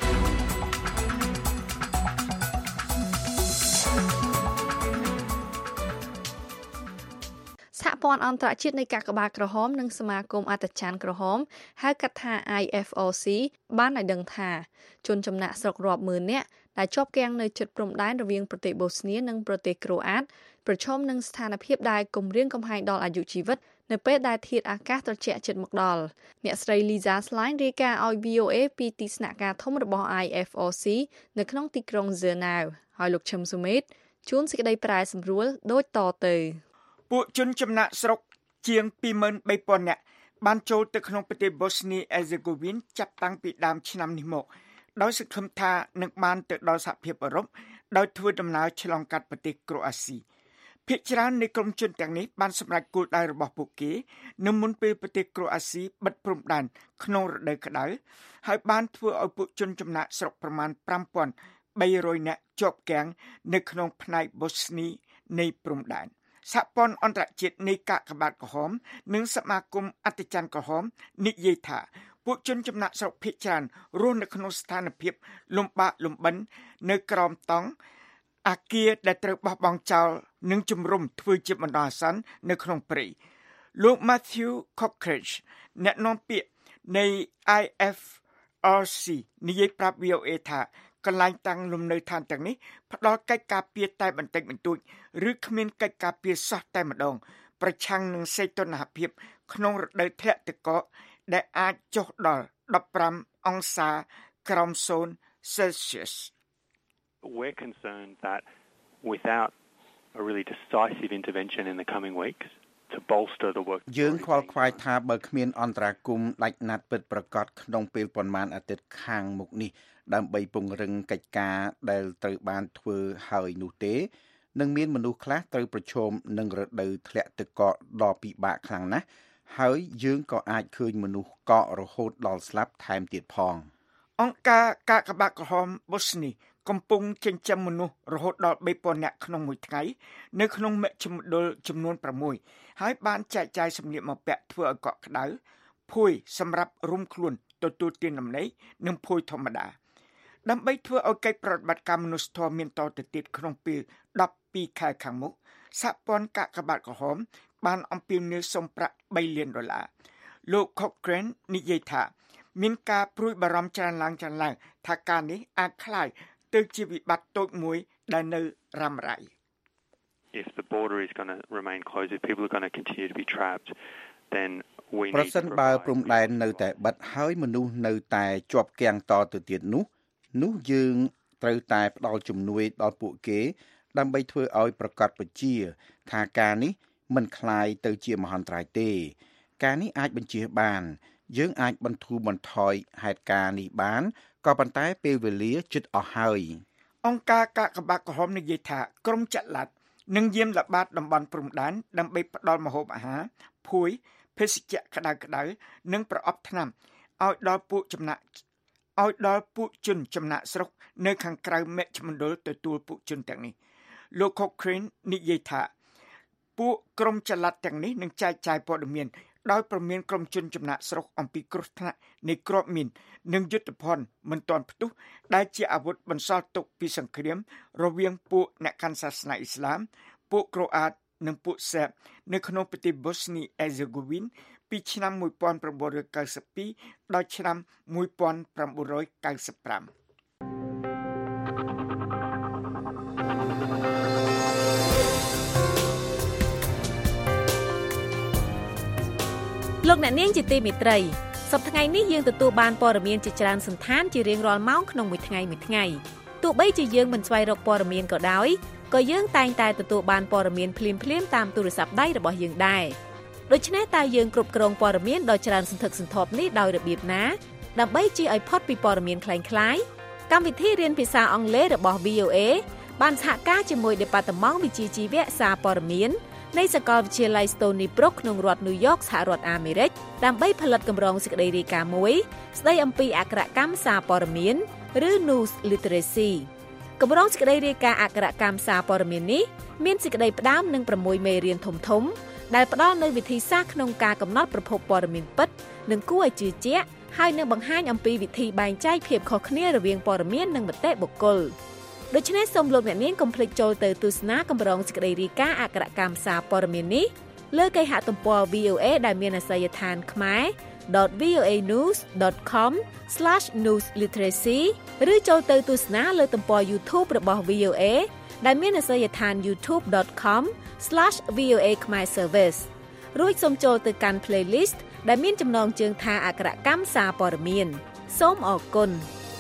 Speaker 3: សហព័ន្ធអន្តរជាតិនៃកាកបាទក្រហមនិងសមាគមអត្តច័ន្ទក្រហមហៅកាត់ថា IFRC បានឲ្យដឹងថាជនចំណាក់ស្រុករាប់ម៉ឺននាក់ដែលជាប់គាំងនៅជិតព្រំដែនរវាងប្រទេសបូស្នីនិងប្រទេសក្រូអាតប្រឈមនឹងស្ថានភាពដែលគំរាមកំហែងដល់អាយុជីវិតនៅពេលដែលធាតុអាកាសត្រជាក់ជិតមកដល់អ្នកស្រី Lisa Schlein រាយការណ៍ឲ្យ VOA ពីទីស្នាក់ការធំរបស់ IFRC នៅក្នុងទីក្រុង Geneva ហើយលោកឈឹមសុមេតជួនសេចក្តីប្រែសម្រួលដូចតទៅ
Speaker 11: ពួកជនចំណាក់ស្រុកជាង 23,000 នាក់បានចូលទៅក្នុងប្រទេសបូស្នីអេហ្សេកូវីនចាប់តាំងពីដើមឆ្នាំនេះមកដោយសង្ឃឹមថានឹងបានទៅដល់សហភាពអឺរ៉ុបដោយធ្វើដំណើរឆ្លងកាត់ប្រទេសក្រូអាស៊ីភាគច្រើននៃក្រុមជនទាំងនេះបានសម្រេចគោលដៅរបស់ពួកគេនៅមុនពេលប្រទេសក្រូអាស៊ីបិទព្រំដែនក្នុងរដូវក្តៅហើយបានធ្វើឲ្យពួកជនចំណាក់ស្រុកប្រមាណ 5,300 នាក់ជាប់គាំងនៅក្នុងផ្នែកបូស្នីនៃព្រំដែនសហព័ន្ធអន្តរជាតិនៃកាកបាទក្រហមនិងសមាគមអត្តច័ន្ទក្រហមនិយាយថាពួកជនចំណាក់ស្រុកភាគច្រើនរស់នៅក្នុងស្ថានភាពលំបាកលំបិននៅក្រោមតង់អាគារដែលត្រូវបោះបង់ចោលនិងជំរុំធ្វើជាបណ្ដោះអាសន្ននៅក្នុងព្រៃលោក Matthew Cockridge អ្នកនាំពាក្យនៃ IFRC និយាយប្រាប់ VOA ថាកន្លែងតាំងលំនៅឋានទាំងនេះផ្ដល់កិច្ចការពារតែបន្តិចបន្តួចឬគ្មានកិច្ចការពារសោះតែម្ដងប្រឆាំងនឹងសីតុណ្ហភាពក្នុងរដូវធ្លាក់ទឹកកកដែលអាចចុះដល់15អង្សាក្រោម0 Celsius.
Speaker 12: We're concerned that without a really decisive intervention in the coming weeks to bolster the work
Speaker 13: យើងខ្វល់ខ្វាយថាបើគ្មានអន្តរាគមន៍ដាច់ណាត់ពិតប្រាកដក្នុងពេលប៉ុន្មានអាទិត្យខាងមុខនេះដើម្បីពង្រឹងកិច្ចការដែលត្រូវបានធ្វើហើយនោះទេនឹងមានមនុស្សខ្លះត្រូវប្រឈមនឹងរដូវធ្លាក់ទឹកកកដ៏ពិបាកខ្លាំងណាស់ហើយយើងក៏អាចឃើញមនុស្សកករហូតដល់ស្លាប់ថែមទៀតផង
Speaker 11: អង្គការកាកបាទក្រហមបូស្នីកំពុងចិញ្ចឹមមនុស្សរហូតដល់ 3,000 នាក់ក្នុងមួយថ្ងៃនៅក្នុងមជ្ឈមណ្ឌលចំនួន 6 ហើយបានចែកចាយសម្លៀកបំពាក់ធ្វើឲ្យកក់ក្ដៅភួយសម្រាប់រុំខ្លួនទទួលទានដំណេកនិងភួយធម្មតាដើម្បីធ្វើឲ្យកិច្ចប្រតិបត្តិការមនុស្សធម៌មានតទៅទៀតក្នុងពេល12ខែខាងមុខសហព័ន្ធកាកបាទក្រហមបានអំពាវនាវសុំប្រាក់$3 លានលោក Cochrane និយាយថាមានការព្រួយបារម្ភច្រើនឡើងថាការនេះអាចคล้ายទៅជាវិបត្តិតូចមួយដែលនៅរ៉ាំរ៉ៃ
Speaker 12: If the border is going to remain closed, if people are going to continue to be trapped, then we need
Speaker 13: ប្រសិនបើព្រំដែននៅតែបិទហើយមនុស្សនៅតែជាប់គាំងតទៅទៀតនោះយើងត្រូវតែផ្ដល់ជំនួយដល់ពួកគេដើម្បីធ្វើឲ្យប្រកាសបញ្ជាថាការនេះមិនคล้ายទៅជាមហន្តរាយទេការនេះអាចបញ្ជាបានយើងអាចបន្ធូរបន្ថយហេតុការណ៍នេះបានក៏ប៉ុន្តែពេលវេលាជិតអស់ហើយ
Speaker 11: អង្គការកាកបាទក្រហមនិយាយថាក្រុមចាក់ឡាត់នឹងយាមល្បាតតំបន់ព្រំដែនដើម្បីផ្ដល់ម្ហូបអាហារភួយភេសជ្ជៈក្តៅនិងប្រអប់ថ្នាំឲ្យដល់ពួកជនចំណាក់ស្រុកនៅខាងក្រៅមជ្ឈមណ្ឌលទទួលពួកជនទាំងនេះលោក Cochrane និយាយថាពួកក្រុមចល័តទាំងនេះនឹងចែកចាយព័ត៌មានដោយប្រមានក្រុមជនចំណាក់ស្រុកអំពីគ្រោះថ្នាក់នៃគ្រាប់មីននិងយុទ្ធភ័ណ្ឌមិនទាន់ផ្ទុះដែលជាអាវុធបន្សល់ទុកពីសង្គ្រាមរវាងពួកអ្នកកាន់សាសនាអ៊ីស្លាមពួកក្រូអាតនិងពួកសេបនៅក្នុងប្រទេស Bosnia and Herzegovina ពីឆ្នាំ1992ដល់ឆ្នាំ1995
Speaker 14: លោកអ្នកនាងជាទីមេត្រីសប្តាហ៍ថ្ងៃនេះយើងទទួលបានព័ត៌មានជាច្រើនសន្តានជារៀងរាល់ម៉ោងក្នុងមួយថ្ងៃទោះបីជាយើងមិនស្វែងរកព័ត៌មានក៏ដោយក៏យើងតែងតែទទួលបានព័ត៌មានភ្លាមៗតាមទូរស័ព្ទដៃរបស់យើងដែរដូច្នេះតើយើងគ្រប់គ្រងព័ត៌មានដ៏ច្រើនសន្ធឹកសន្ធាប់នេះដោយរបៀបណាដើម្បីជៀសឲ្យផុតពីព័ត៌មានคล้ายៗកម្មវិធីរៀនភាសាអង់គ្លេសរបស់ VOA បានសហការជាមួយ Department វិជ្ជាជីវៈសារព័ត៌មាននៃសាកលវិទ្យាល័យ Stony Brook ក្នុងរដ្ឋ New York សហរដ្ឋអាមេរិកដើម្បីផលិតកម្រងសេចក្តីរាយការណ៍មួយស្តីអំពីអក្ខរកម្មសារព័ត៌មានឬ News Literacy កម្រងសេចក្តីរាយការណ៍អក្ខរកម្មសារព័ត៌មាននេះមានសេចក្តីផ្ដើមនឹង6មេរៀនធំៗដែលផ្ដល់នូវវិធីសាស្ត្រក្នុងការកំណត់ប្រភពព័ត៌មានពិតនិងគួរឲ្យជឿជាក់ហើយនឹងបង្ហាញអំពីវិធីបែងចែកភាពខុសគ្នារវាងព័ត៌មាននិងមតិបុគ្គលដូច្នេះសូមលោកអ្នកនាងកុំភ្លេចចូលទៅទស្សនាកម្រងសេចក្តីរាយការណ៍អក្ខរកម្មសារព័ត៌មាននេះលើគេហទំព័រ VOA ដែលមានអាសយដ្ឋានkhmer.voanews.com/newsliteracy ឬចូលទៅទស្សនាលើទំព័រ YouTube របស់ VOA ដែលមានអាសយដ្ឋាន youtube.com/VOA Khmer Service រួចសូមចូលទៅកាន់ playlist ដែលមានចំណងជើងថាអក្ខរកម្មសារព័ត៌មានសូមអរគុណ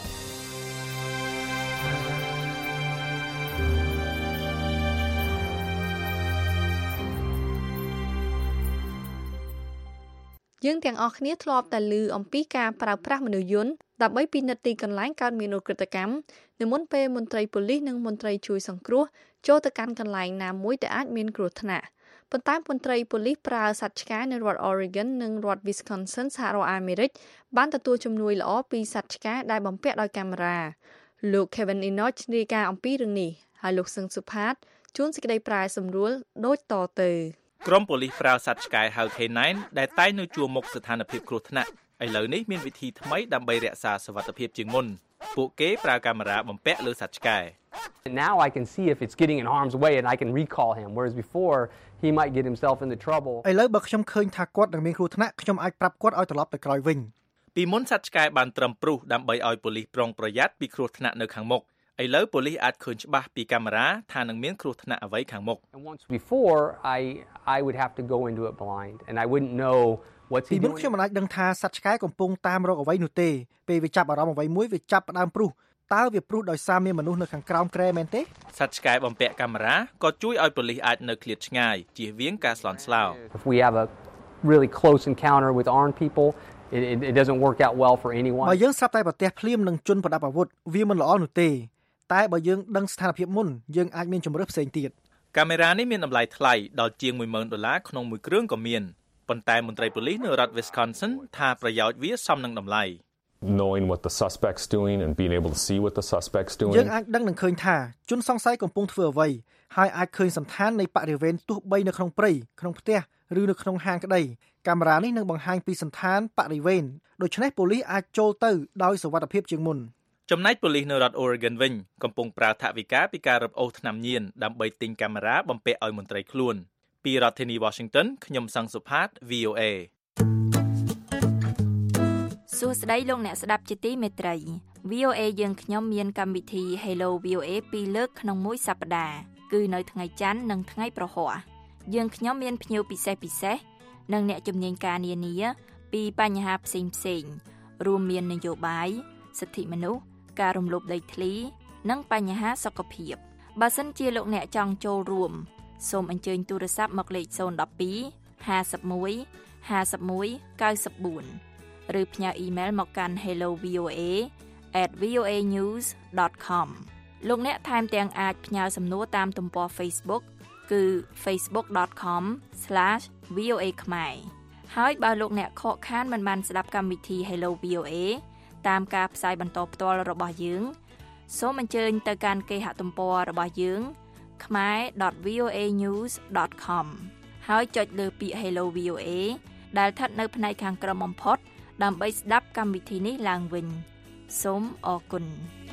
Speaker 3: យើងទាំងអស់គ្នាធ្លាប់តែឮអំពីការប្រើប្រាស់មនុស្សយន្តដើម្បីពិនិត្យទីកន្លែងកើតមានឧក្រិដ្ឋកម្មនៅមុនពេលមន្ត្រីប៉ូលីសនិងមន្ត្រីជួយសង្គ្រោះចូលទៅកាន់កន្លែងណាមួយដែលអាចមានគ្រោះថ្នាក់ប៉ុន្តែមន្ត្រីប៉ូលីសប្រើសត្វឆ្កែនៅរដ្ឋ Oregon និងរដ្ឋ Wisconsin សហរដ្ឋអាមេរិកបានទទួលជំនួយល្អពីសត្វឆ្កែដែលបំពាក់ដោយកាមេរ៉ាលោក Kevin Enoch រាយការណ៍អំពីរឿងនេះហើយលោកសឹងសុផាតជួនសេចក្តីប្រាយសម្រួលដូចតទៅ
Speaker 15: ក្រុមប៉ូលីសប្រើសត្វឆ្កែហៅ K9 ដែលតែងនៅជួរមុខស្ថានភាពគ្រោះថ្នាក់ឥឡូវនេះមានវិធីថ្មីដើម្បីរក្សាសុវត្ថិភាពជាងមុនពួកគេប្រើកាមេរ៉ាបំពាក់លើសត្វឆ្កែ
Speaker 16: Now I can see if it's getting in harm's way and I can recall him whereas before he might get himself into trouble
Speaker 5: ឥឡូវបើខ្ញុំឃើញថាគាត់នឹងមានគ្រោះថ្នាក់ខ្ញុំអាចប្រាប់គាត់ឲ្យត្រឡប់ទៅក្រោយវិញ
Speaker 15: ពីមុនសត្វឆ្កែបានត្រឹមព្រុសដើម្បីឲ្យប៉ូលីសប្រុងប្រយ័ត្នពីគ្រោះថ្នាក់នៅខាងមុខឥឡូវប៉ូលីសអាចឃើញច្បាស់ពីកាមេរ៉ាថានឹងមានគ្រោះថ្នាក់អ្វីខាងមុខ
Speaker 16: Before I would have to go into it blind and I wouldn't know what's he doing
Speaker 5: ពីមុនខ្ញុំមិនអាចដឹងថាសត្វឆ្កែកំពុងតាមរកអ្វីនោះទេពេលវាចាប់អារម្មណ៍អ្វីមួយវាចាប់ផ្ដើមព្រុសតើវាព្រុសដោយសារមានមនុស្សនៅខាងក្រោមគ្រែមែនទេស
Speaker 15: ត្វឆ្កែបំពាក់កាមេរ៉ាក៏ជួយឲ្យប៉ូលីសអាចនៅឃ្លាតឆ្ងាយជៀសវាងការស្លន់ស្លោ
Speaker 16: If we have a really close encounter with armed people it doesn't work out well for anyone
Speaker 5: បើយើងស្រាប់តែប្រទះភ្លាមនឹងជនប្រដាប់អាវុធវាមិនល្អនោះទេតែបើយើងដឹងស្ថានភាពមុនយើងអាចមានជម្រើសផ្សេងទៀត
Speaker 15: កាមេរ៉ានេះមានតម្លៃថ្លៃដល់ជាង$10,000ក្នុងមួយគ្រឿងក៏មានប៉ុន្តែមន្ត្រីប៉ូលីសនៅរដ្ឋ Wisconsin ថាប្រយោជន៍វាសមនឹងតម្លៃ
Speaker 17: knowing what the suspect's doing and being able to see what the suspect's doing
Speaker 5: យើងអាចដឹងនឹងឃើញថាជនសង្ស័យកំពុងធ្វើអ្វីហើយអាចឃើញសន្តាននៃបរិវេណទោះបីនៅក្នុងព្រៃក្នុងផ្ទះឬនៅក្នុងហាងក្តីកាមេរ៉ានេះនឹងបង្ហាញពីសន្តានបរិវេណដូច្នេះប៉ូលីសអាចចូលទៅដោយសុវត្ថិភាពជាងមុន
Speaker 15: ចំណែកប៉ូលីសនៅរដ្ឋ Oregon វិញកំពុងប្រើថវិកាពីការរឹបអូសថ្នាំញៀនដើម្បីទិញកាមេរ៉ាបំពាក់ឲ្យមន្ត្រីខ្លួនពីរដ្ឋធានី Washington ខ្ញុំសង្សុផាត VOA
Speaker 18: សួស្តីលោកអ្នកស្ដាប់ជាទីមេត្រី VOA យើងខ្ញុំមានកម្មវិធី Hello VOA 2លើកក្នុងមួយសប្តាហ៍គឺនៅថ្ងៃច័ន្ទនិងថ្ងៃប្រហ័សយើងខ្ញុំមានភ្ញៀវពិសេសនិងអ្នកជំនាញការនានាពីបញ្ហាផ្សេងៗរួមមាននយោបាយសិទ្ធិមនុស្សការរំលោភដីធ្លីនិងបញ្ហាសុខភាពបើសិនជាលោកអ្នកចង់ចូលរួមសូមអញ្ជើញទូរស័ព្ទមកលេខ012 51 51 94ឬផ្ញើអ៊ីមែលមកកាន់ hellovoa@voanews.com លោកអ្នកថែមទាំងអាចផ្ញើសំណួរតាមទំព័រ Facebook គឺ facebook.com/voa khmer ហើយបើលោកអ្នកខកខានមិនបានស្ដាប់កម្មវិធី Hello VOA តាមការផ្សាយបន្តផ្ទាល់របស់យើងសូមអញ្ជើញទៅកាន់គេហទំព័ររបស់យើង khmer.voanews.com ហើយចុចលើពាក្យ Hello VOA ដែលស្ថិតនៅផ្នែកខាងក្រោមបំផុតដើម្បីស្ដាប់កម្មវិធីនេះឡើងវិញសូមអរគុណ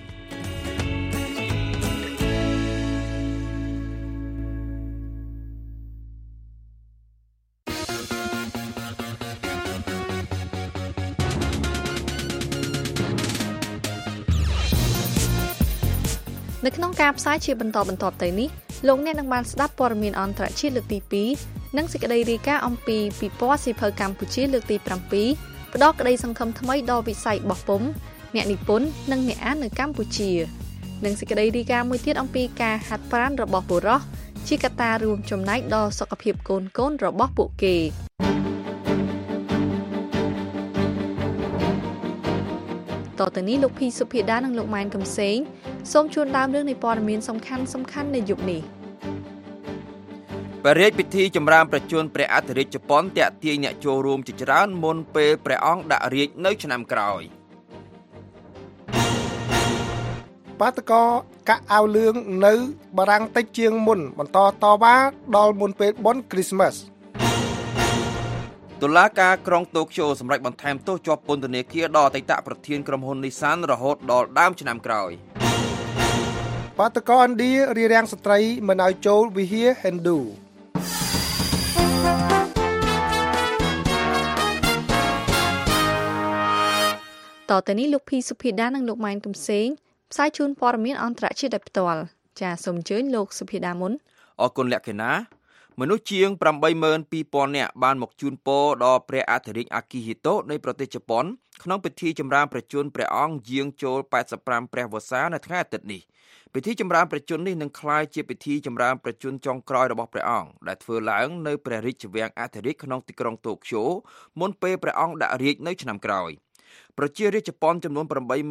Speaker 3: នៅក្នុងការផ្សាយជាបន្តទៅនេះលោកអ្នកនឹងបានស្ដាប់ព័ត៌មានអន្តរជាតិលើកទី2និងសេចក្តីរាយការណ៍អំពីពិព័រណ៍សៀវភៅកម្ពុជាលើកទី7ផ្ដល់ក្តីសង្ឃឹមថ្មីដល់វិស័យបោះពុម្ពអ្នកនិពន្ធនិងអ្នកអាននៅកម្ពុជានិងសេចក្តីរាយការណ៍មួយទៀតអំពីការហាត់ប្រាណរបស់បុរសជាកត្តារួមចំណែកដល់សុខភាពកូនរបស់ពួកគេតទៅនេះលោកភីសុភាដានិងលោកម៉ែនកំសែងសូមជួនដើមរឿងនៃព័ត៌មានសំខាន់នៃយុគនេះ
Speaker 4: ព្រះរាជពិធីចម្រើនប្រជជនព្រះអធិរាជជប៉ុនតាក់ទាញអ្នកចូលរួមជាច្រើនមុនពេលព្រះអង្គដាក់រាជ្យនៅឆ្នាំក្រោយ
Speaker 5: បាតកោកាក់អាវលឿងនៅបារាំងតិចជាងមុនបន្តតវ៉ាដល់មុនពេលបុណ្យគ្រីស្មាស់
Speaker 4: តុលាការក្រុងតូក្យូសម្រេចបន្ថែមទោសជាប់ពន្ធនាគារដល់អតីតប្រធានក្រុមហ៊ុន Nissan រហូតដល់ដើមឆ្នាំក្រោយ
Speaker 5: បាតកោឥណ្ឌារារាំងស្ត្រីមិនឲ្យចូលវិហារហិណ្ឌូ
Speaker 3: តទៅនេះលោកភីសុភាដានិងលោកម៉ែនកំសែងផ្សាយជូនព័ត៌មានអន្តរជាតិដោយផ្ទាល់ចាសសូមអញ្ជើញលោកសុភាដាមុន
Speaker 4: អរគុណលក្ខិណាមនុស្សជាង 82,000 នាក់បានមកជូនពរដល់ព្រះអធិរាជអាគីហ៊ីតូនៃប្រទេសជប៉ុនក្នុងពិធីចម្រើនប្រជជនព្រះអង្គយាងចូល85ព្រះវស្សានៅថ្ងៃអាទិត្យនេះពិធីចម្រើនប្រជជននេះនឹងក្លាយជាពិធីចម្រើនប្រជជនចុងក្រោយរបស់ព្រះអង្គដែលធ្វើឡើងនៅព្រះរាជវាំងអធិរាជក្នុងទីក្រុងតូក្យូមុនពេលព្រះអង្គដាក់រាជ្យនៅឆ្នាំក្រោយប្រជារាស្ត្រជប៉ុនចំនួន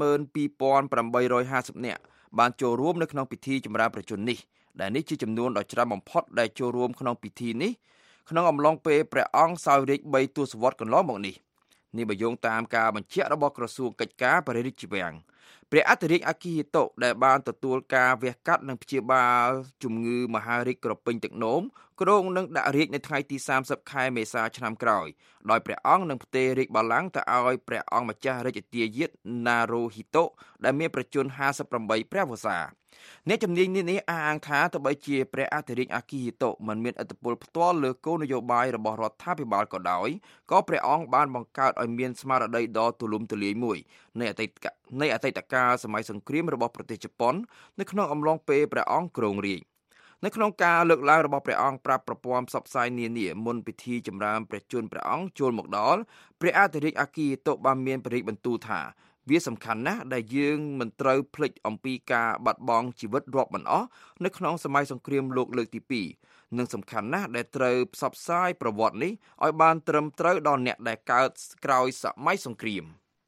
Speaker 4: 82,850 នាក់បានចូលរួមនៅក្នុងពិធីចម្រើនប្រជជននេះដែលនេះជាចំនួនដ៏ច្រើនបំផុតដែលចូលរួមក្នុងពិធីនេះក្នុងអំឡុងពេលព្រះអង្គសោយរាជ្យ3ទសវត្សរ៍កន្លងមកនេះបើយោងតាមការបញ្ជាក់របស់ក្រសួងកិច្ចការព្រះរាជវាំងព្រះអធិរាជអាគីហ៊ីតូដែលបានទទួលការវះកាត់និងព្យាបាលជំងឺមហារីកក្រពេញទឹកនោមគ្រោងនឹងដាក់រាជ្យនៅថ្ងៃទី30ខែមេសាឆ្នាំក្រោយដោយព្រះអង្គនឹងផ្ទេររាជបល្ល័ង្កទៅឲ្យព្រះអង្គម្ចាស់រាជទាយាទណារូហ៊ីតូដែលមានប្រជជន58ព្រះវស្សាអ្នកជំនាញនេះអះអាងថាទោះបីជាព្រះអធិរាជអាគីហ៊ីតូមិនមានឥទ្ធិពលផ្ទាល់លើគោលនយោបាយរបស់រដ្ឋាភិបាលក៏ដោយក៏ព្រះអង្គបានបង្កើតឲ្យមានស្មារតីដ៏ទូលំទូលាយមួយនៃអតីតកាលសម័យសង្គ្រាមរបស់ប្រទេសជប៉ុននៅក្នុងអំឡុងពេលព្រះអង្គគ្រងរាជ្យនៅក្នុងការលើកឡើងរបស់ព្រះអង្គប្រាប់ប្រព័ន្ធផ្សព្វផ្សាយនានាមុនពិធីចម្រើនព្រះជន្មព្រះអង្គចូលមកដល់ព្រះអធិរាជអាគីហ៊ីតូបានមានព្រះរាជបន្ទូលថាវាសំខាន់ណាស់ដែលយើងមិនត្រូវភ្លេចអំពីការបាត់បង់ជីវិតរាប់មិនអស់នៅក្នុងសម័យសង្គ្រាមលោកលើកទី2និងសំខាន់ណាស់ដែលត្រូវផ្សព្វផ្សាយប្រវត្តិនេះឲ្យបានត្រឹមត្រូវដល់អ្នកដែលកើតក្រោយសម័យសង្គ្រាម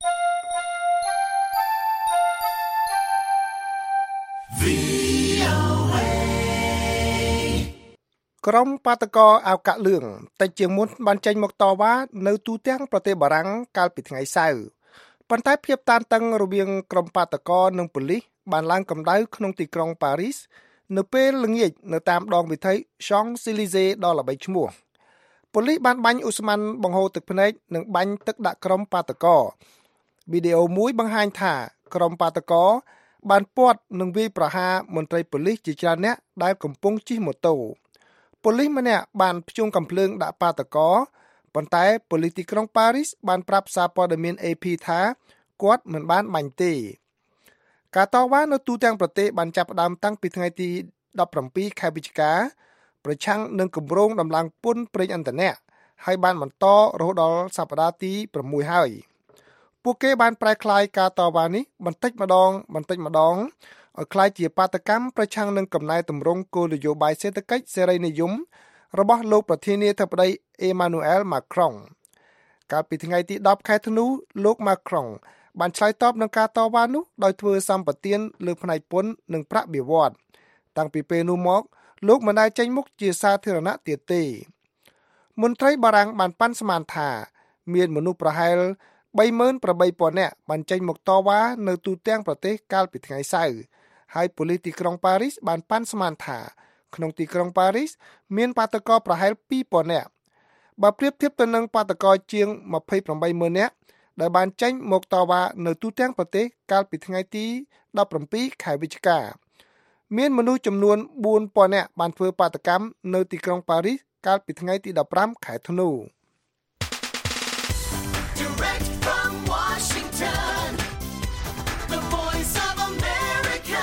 Speaker 5: ក្រុមបាតកោអាវកាក់លឿងតិចជាងមុនបានចេញមកតវ៉ានៅទូទាំងប្រទេសបារាំងកាលពីថ្ងៃសៅរ៍ប៉ុន្តែភាពតានតឹងរវាងក្រុមបាតកោនិងប៉ូលីសបានឡើងកម្ដៅក្នុងទីក្រុងប៉ារីសនៅពេលល្ងាចនៅតាមដងវិថី Champs-Élysées ដ៏ល្បីឈ្មោះប៉ូលីសបានបាញ់ឧស្ម័នបង្ហូរទឹកភ្នែកនិងបាញ់ទឹកដាក់ក្រុមបាតកោវីដេអូមួយបង្ហាញថាក្រុមបាតកោបានពាត់និងវាយប្រហារមន្ត្រីប៉ូលីសជាច្រើនអ្នកដែលកំពុងជិះម៉ូតូប៉ូលីសម្នាក់បានព្យួងកាំភ្លើងដាក់បាតកោប៉ុន្តែប៉ូលីសទីក្រុងប៉ារីសបានប្រាប់សារព័ត៌មាន AP ថាគាត់មិនបានបាញ់ទេការតវ៉ានៅទូទាំងប្រទេសបានចាប់ផ្ដើមតាំងពីថ្ងៃទី17ខែវិច្ឆិកាប្រឆាំងនឹងគម្រោងដំឡើងពន្ធប្រេងឥន្ធនៈហើយបានបន្តរហូតដល់សប្តាហ៍ទី6ហើយពួកគេបានប្រែក្លាយការតវ៉ានេះបន្តិចម្ដងឲ្យក្លាយជាបាតកម្មប្រឆាំងនឹងកំណែទម្រង់គោលនយោបាយសេដ្ឋកិច្ចសេរីនិយមរបស់លោកប្រធានាធិបតីអេម៉ានូអែលម៉ាក្រុងកាលពីថ្ងៃទី10ខែធ្នូលោកម៉ាក្រុងបានឆ្លើយតបនឹងការតវ៉ានោះដោយធ្វើសម្បទានលើផ្នែកពន្ធនិងប្រាក់បៀវត្សតាំងពីពេលនោះមកលោកមិនដែលចេញមុខជាសាធារណៈទៀតទេមន្ត្រីបារាំងបានប៉ាន់ស្មានថាមានមនុស្សប្រហែល 38,000 នាក់បានចេញមកតវ៉ានៅទូទាំងប្រទេសកាលពីថ្ងៃសៅរ៍ហើយប៉ូលីសទីក្រុងប៉ារីសបានប៉ាន់ស្មានថាក្នុងទីក្រុងប៉ារីសមានបាតុករប្រហែល 2,000 នាក់បើប្រៀបធៀបទៅនឹងបាតុករជាង 28,000 នាក់ដែលបានចេញមកតវ៉ានៅទូទាំងប្រទេសកាលពីថ្ងៃទី17 ខែវិច្ឆិកាមានមនុស្សចំនួន 4,000 នាក់បានធ្វើបាតកម្មនៅទីក្រុងប៉ារីសកាលពីថ្ងៃទី15 ខែធ្នូ
Speaker 2: Direct from Washington, the voice of America,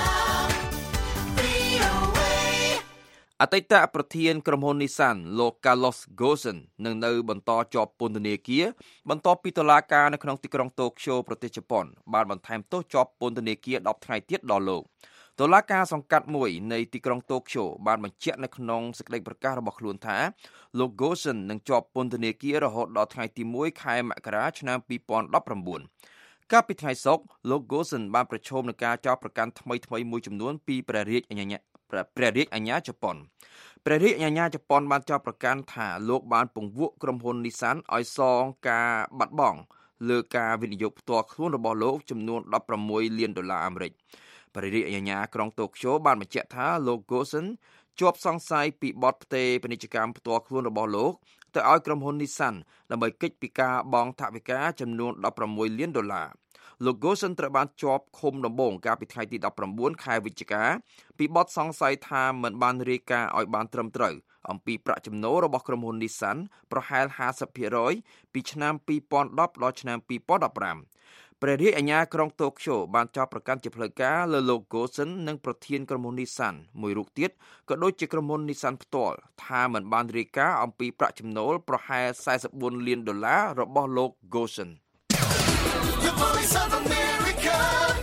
Speaker 2: VOA.
Speaker 4: អតីតប្រធានក្រុមហ៊ុន Nissan លោក Carlos Ghosn នឹងនៅបន្តជាប់ពន្ធនាគារបន្ទាប់ពីតុលាការនៅក្នុងទីក្រុងតូក្យូប្រទេសជប៉ុនបានបន្ថែមទោសជាប់ពន្ធនាគារ10ថ្ងៃទៀតដល់លោកតុលាការសង្កាត់មួយនៃទីក្រុងតូក្យូបានបញ្ជាក់នៅក្នុងសេចក្តីប្រកាសរបស់ខ្លួនថាលោក Ghosn នឹងជាប់ពន្ធនាគាររហូតដល់ថ្ងៃទី1ខែមករាឆ្នាំ2019កាលពីថ្ងៃសុក្រលោក Ghosn បានប្រឈមនឹងការចោទប្រកាន់ថ្មីមួយចំនួនពីព្រះរាជអាជ្ញាជប៉ុនព្រះរាជអាជ្ញាជប៉ុនបានចោទប្រកាន់ថាលោកបានពង្វក់ក្រុមហ៊ុន Nissan ឲ្យសងការបាត់បង់លើការវិនិយោគផ្ទាល់ខ្លួនរបស់លោកចំនួន$16 លានអាមេរិកព្រះរាជអាជ្ញាក្រុងតូក្យូបានបញ្ជាក់ថាលោក Ghosn ជាប់សង្ស័យពីបទផ្ទេរពាណិជ្ជកម្មផ្ទាល់ខ្លួនរបស់លោកទៅឲ្យក្រុមហ៊ុន Nissan ដើម្បីគេចពីការបង់ថវិកាចំនួន$16 លានលោក Ghosn ត្រូវបានជាប់ឃុំដំបូងកាលពីថ្ងៃទី19 ខែវិច្ឆិកាពីបទសង្ស័យថាមិនបានរាយការណ៍ឲ្យបានត្រឹមត្រូវអំពីប្រាក់ចំណូលរបស់ក្រុមហ៊ុន Nissan ប្រហែល 50% ពីឆ្នាំ2010ដល់ឆ្នាំ2015ព្រះរាជអាជ្ញាក្រុងតូក្យូបានចោទប្រកាន់ជាផ្លូវការលើលោក Ghosn និងប្រធានក្រុមហ៊ុន Nissan មួយរូបទៀតក៏ដូចជាក្រុមហ៊ុន Nissan ផ្ទាល់ថាមិនបានរាយការណ៍អំពីប្រាក់ចំណូលប្រហែល$44 លានរបស់លោក Ghosn
Speaker 2: The voice of America,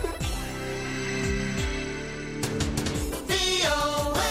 Speaker 2: VOA.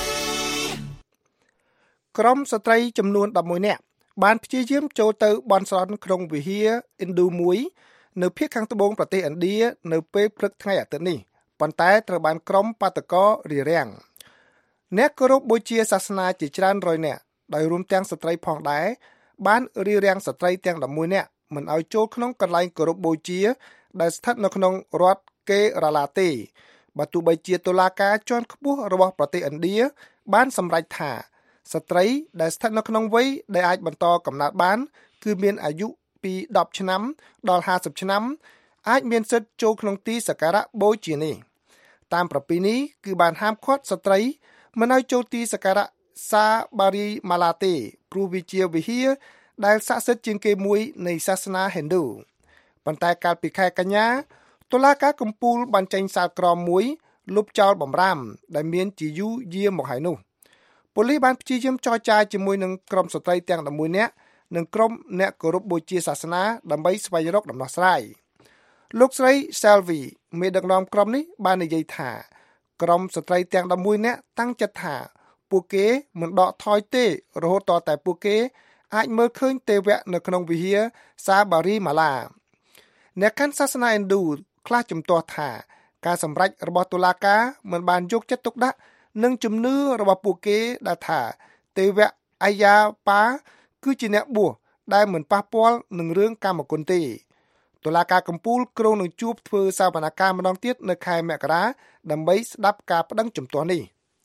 Speaker 5: ក្រុមស្ត្រីចំនួន11នាក់បានព្យាយាមចូលទៅបន់ស្រន់ក្នុងវិហារឥណ្ឌូមួយនៅភាគខាងត្បូងប្រទេសឥណ្ឌានៅពេលព្រឹកថ្ងៃអាទិត្យនេះប៉ុន្តែត្រូវបានក្រុមបាតុកររារាំងអ្នកគោរពបូជាសាសនាជាច្រើនរយនាក់ដោយរួមទាំងស្ត្រីផងដែរបានរារាំងស្ត្រីទាំង11នាក់មិនឲ្យចូលក្នុងកន្លែងគោរពបូជាដែលស្ថិតនៅក្នុងរដ្ឋកេរឡាទេបើទោះបីជាតុលាការជាន់ខ្ពស់របស់ប្រទេសឥណ្ឌាបានសម្រេចថាស្ត្រីដែលស្ថិតនៅក្នុងវ័យដែលអាចបន្តកំណើតបានគឺមានអាយុពី10ឆ្នាំដល់50ឆ្នាំអាចមានសិទ្ធិចូលក្នុងទីសក្ការៈបូជានេះតាមប្រពៃណីគឺបានហាមឃាត់ស្ត្រីមិនឲ្យចូលទីសក្ការៈសាបារីម៉ាឡាទេព្រោះវាជាវិហារដែលស័ក្តិសិទ្ធិជាងគេមួយនៃសាសនាហិណ្ឌូប៉ុន្តែកាលពីខែកញ្ញាតុលាការកំពូលបានចេញសាលក្រមមួយលុបចោលបំរាមដែលមានជាយូរយារមកហើយនោះប៉ូលីសបានព្យាយាមចរចាជាមួយនឹងក្រុមស្ត្រីទាំង11នាក់និងក្រុមអ្នកគោរពបូជាសាសនាដើម្បីស្វែងរកដំណោះស្រាយលោកស្រី Selvi មេដឹកនាំក្រុមនេះបាននិយាយថាក្រុមស្ត្រីទាំង11នាក់តាំងចិត្តថាពួកគេមិនដកថយទេរហូតតែពួកគេអាចមើលឃើញទេវៈនៅក្នុងវិហារសាបារីម៉ាឡាអ្នកកាន់សាសនាឥណ្ឌូខ្លះជំទាស់ថាការសម្រេចរបស់តុលាការមិនបានយកចិត្តទុកដាក់នឹងជំនឿរបស់ពួកគេដែលថាទេវៈអាយ៉ាប៉ាគឺជាអ្នកបួសដែលមិនប៉ះពាល់នឹងរឿងកាមគុណទេតុលាការកំពូលគ្រោងនឹងជួបធ្វើសវនកម្មម្ដងទៀតនៅខែមករាដើម្បីស្ដាប់ការប្តឹងជំទាស់នេះ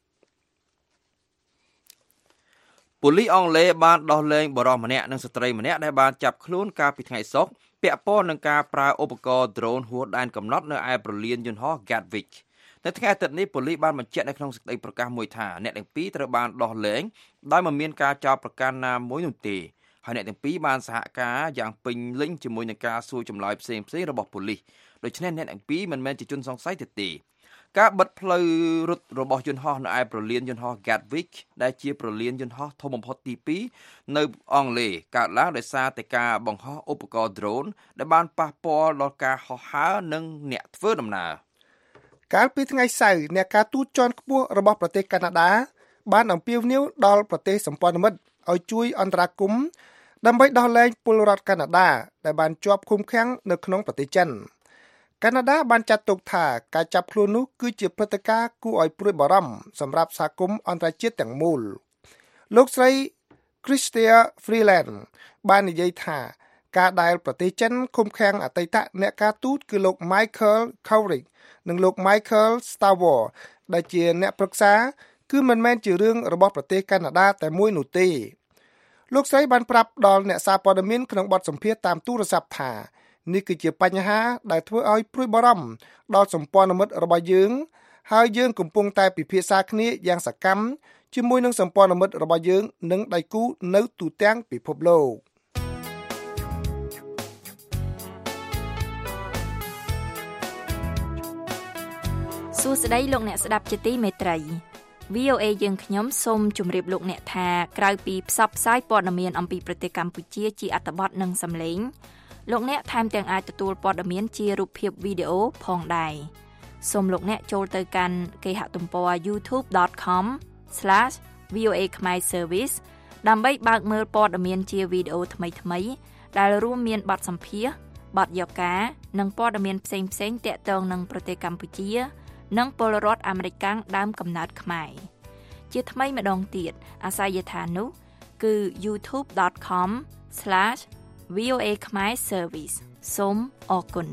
Speaker 4: ប៉ូលីសអង់គ្លេសបានដោះលែងបរិសុទ្ធម្នាក់និងស្ត្រីម្នាក់ដែលបានចាប់ខ្លួនកាលពីថ្ងៃសុក្រពាក់ព័ន្ធនឹងការប្រើឧបករណ៍ drone ហួសដែនកំណត់នៅឯព្រលានយន្តហោះ Gatwick នៅថ្ងៃអាទិត្យនេះប៉ូលីសបានបញ្ជាក់នៅក្នុងសេចក្តីប្រកាសមួយថាអ្នកទាំងពីរត្រូវបានដោះលែងដោយមិនមានការចោទប្រកាន់ណាមួយនោះទេហើយអ្នកទាំងពីរបានសហការយ៉ាងពេញលេញជាមួយនឹងការសួរចម្លើយផ្សេងៗរបស់ប៉ូលីសដូច្នេះអ្នកទាំងពីរមិនមែនជាជនសង្ស័យទេការបិទផ្លូវរត់របស់យន្តហោះនៅឯព្រលានយន្តហោះ Gatwick ដែលជាព្រលានយន្តហោះធំបំផុតទី2នៅអង់គ្លេសកើតឡើងដោយសារតែការបង្ហោះឧបករណ៍ drone ដែលបានប៉ះពាល់ដល់ការហោះហើរនិងអ្នកធ្វើដំណើរ
Speaker 5: កាលពីថ្ងៃសៅរ៍អ្នកការទូតជាន់ខ្ពស់របស់ប្រទេសកាណាដាបានអំពាវនាវដល់ប្រទេសសម្ព័ន្ធមិត្តឲ្យជួយអន្តរាគមន៍ដើម្បីដោះលែងពលរដ្ឋកាណាដាដែលបានជាប់ឃុំឃាំងនៅក្នុងប្រទេសចិនកាណាដាបានចាត់ទុកថាការចាប់ខ្លួននោះគឺជាព្រឹត្តិការណ៍គួរឲ្យព្រួយបារម្ភសម្រាប់សហគមន៍អន្តរជាតិទាំងមូលលោកស្រី Chrystia Freeland បាននិយាយថាការដែលប្រទេសចិនឃុំឃាំងអតីតអ្នកការទូតគឺលោក Michael Kovrig និងលោក Michael Stawor ដែលជាអ្នកប្រឹក្សាគឺមិនមែនជារឿងរបស់ប្រទេសកាណាដាតែមួយនោះទេលោកស្រីបានប្រាប់ដល់អ្នកសារព័ត៌មានក្នុងបទសម្ភាសន៍តាមទូរស័ព្ទថានេះគឺជាបញ្ហាដែលធ្វើឲ្យព្រួយបារម្ភដល់សម្ព័ន្ធមិត្តរបស់យើងហើយយើងកំពុងតែពិភាក្សាគ្នាយ៉ាងសកម្មជាមួយនឹងសម្ព័ន្ធមិត្តរបស់យើងនិងដៃគូនៅទូទាំងពិភពលោក
Speaker 18: សួស្តីលោកអ្នកស្ដាប់ជាទីមេត្រី VOA យើងខ្ញុំសូមជម្រាបលោកអ្នកថាក្រៅពីផ្សព្វផ្សាយព័ត៌មានអំពីប្រទេសកម្ពុជាជាអត្ថបទនិងសំឡេងលោកអ្នកថែមទាំងអាចទទួលព័ត៌មានជារូបភាពវីដេអូផងដែរសូមលោកអ្នកចូលទៅកាន់គេហទំព័រ youtube.com/VOA Khmer Service ដើម្បីបើកមើលព័ត៌មានជាវីដេអូថ្មីៗដែលរួមមានបទសម្ភាសន៍បទយកការនិងព័ត៌មានផ្សេងៗទាក់ទងនឹងប្រទេសកម្ពុជានិងពលរដ្ឋអាមេរិកដើមកំណើតខ្មែរជាថ្មីម្ដងទៀតអាសយដ្ឋាននោះគឺ youtube.com/VOA Khmer Service សូមអរគុណ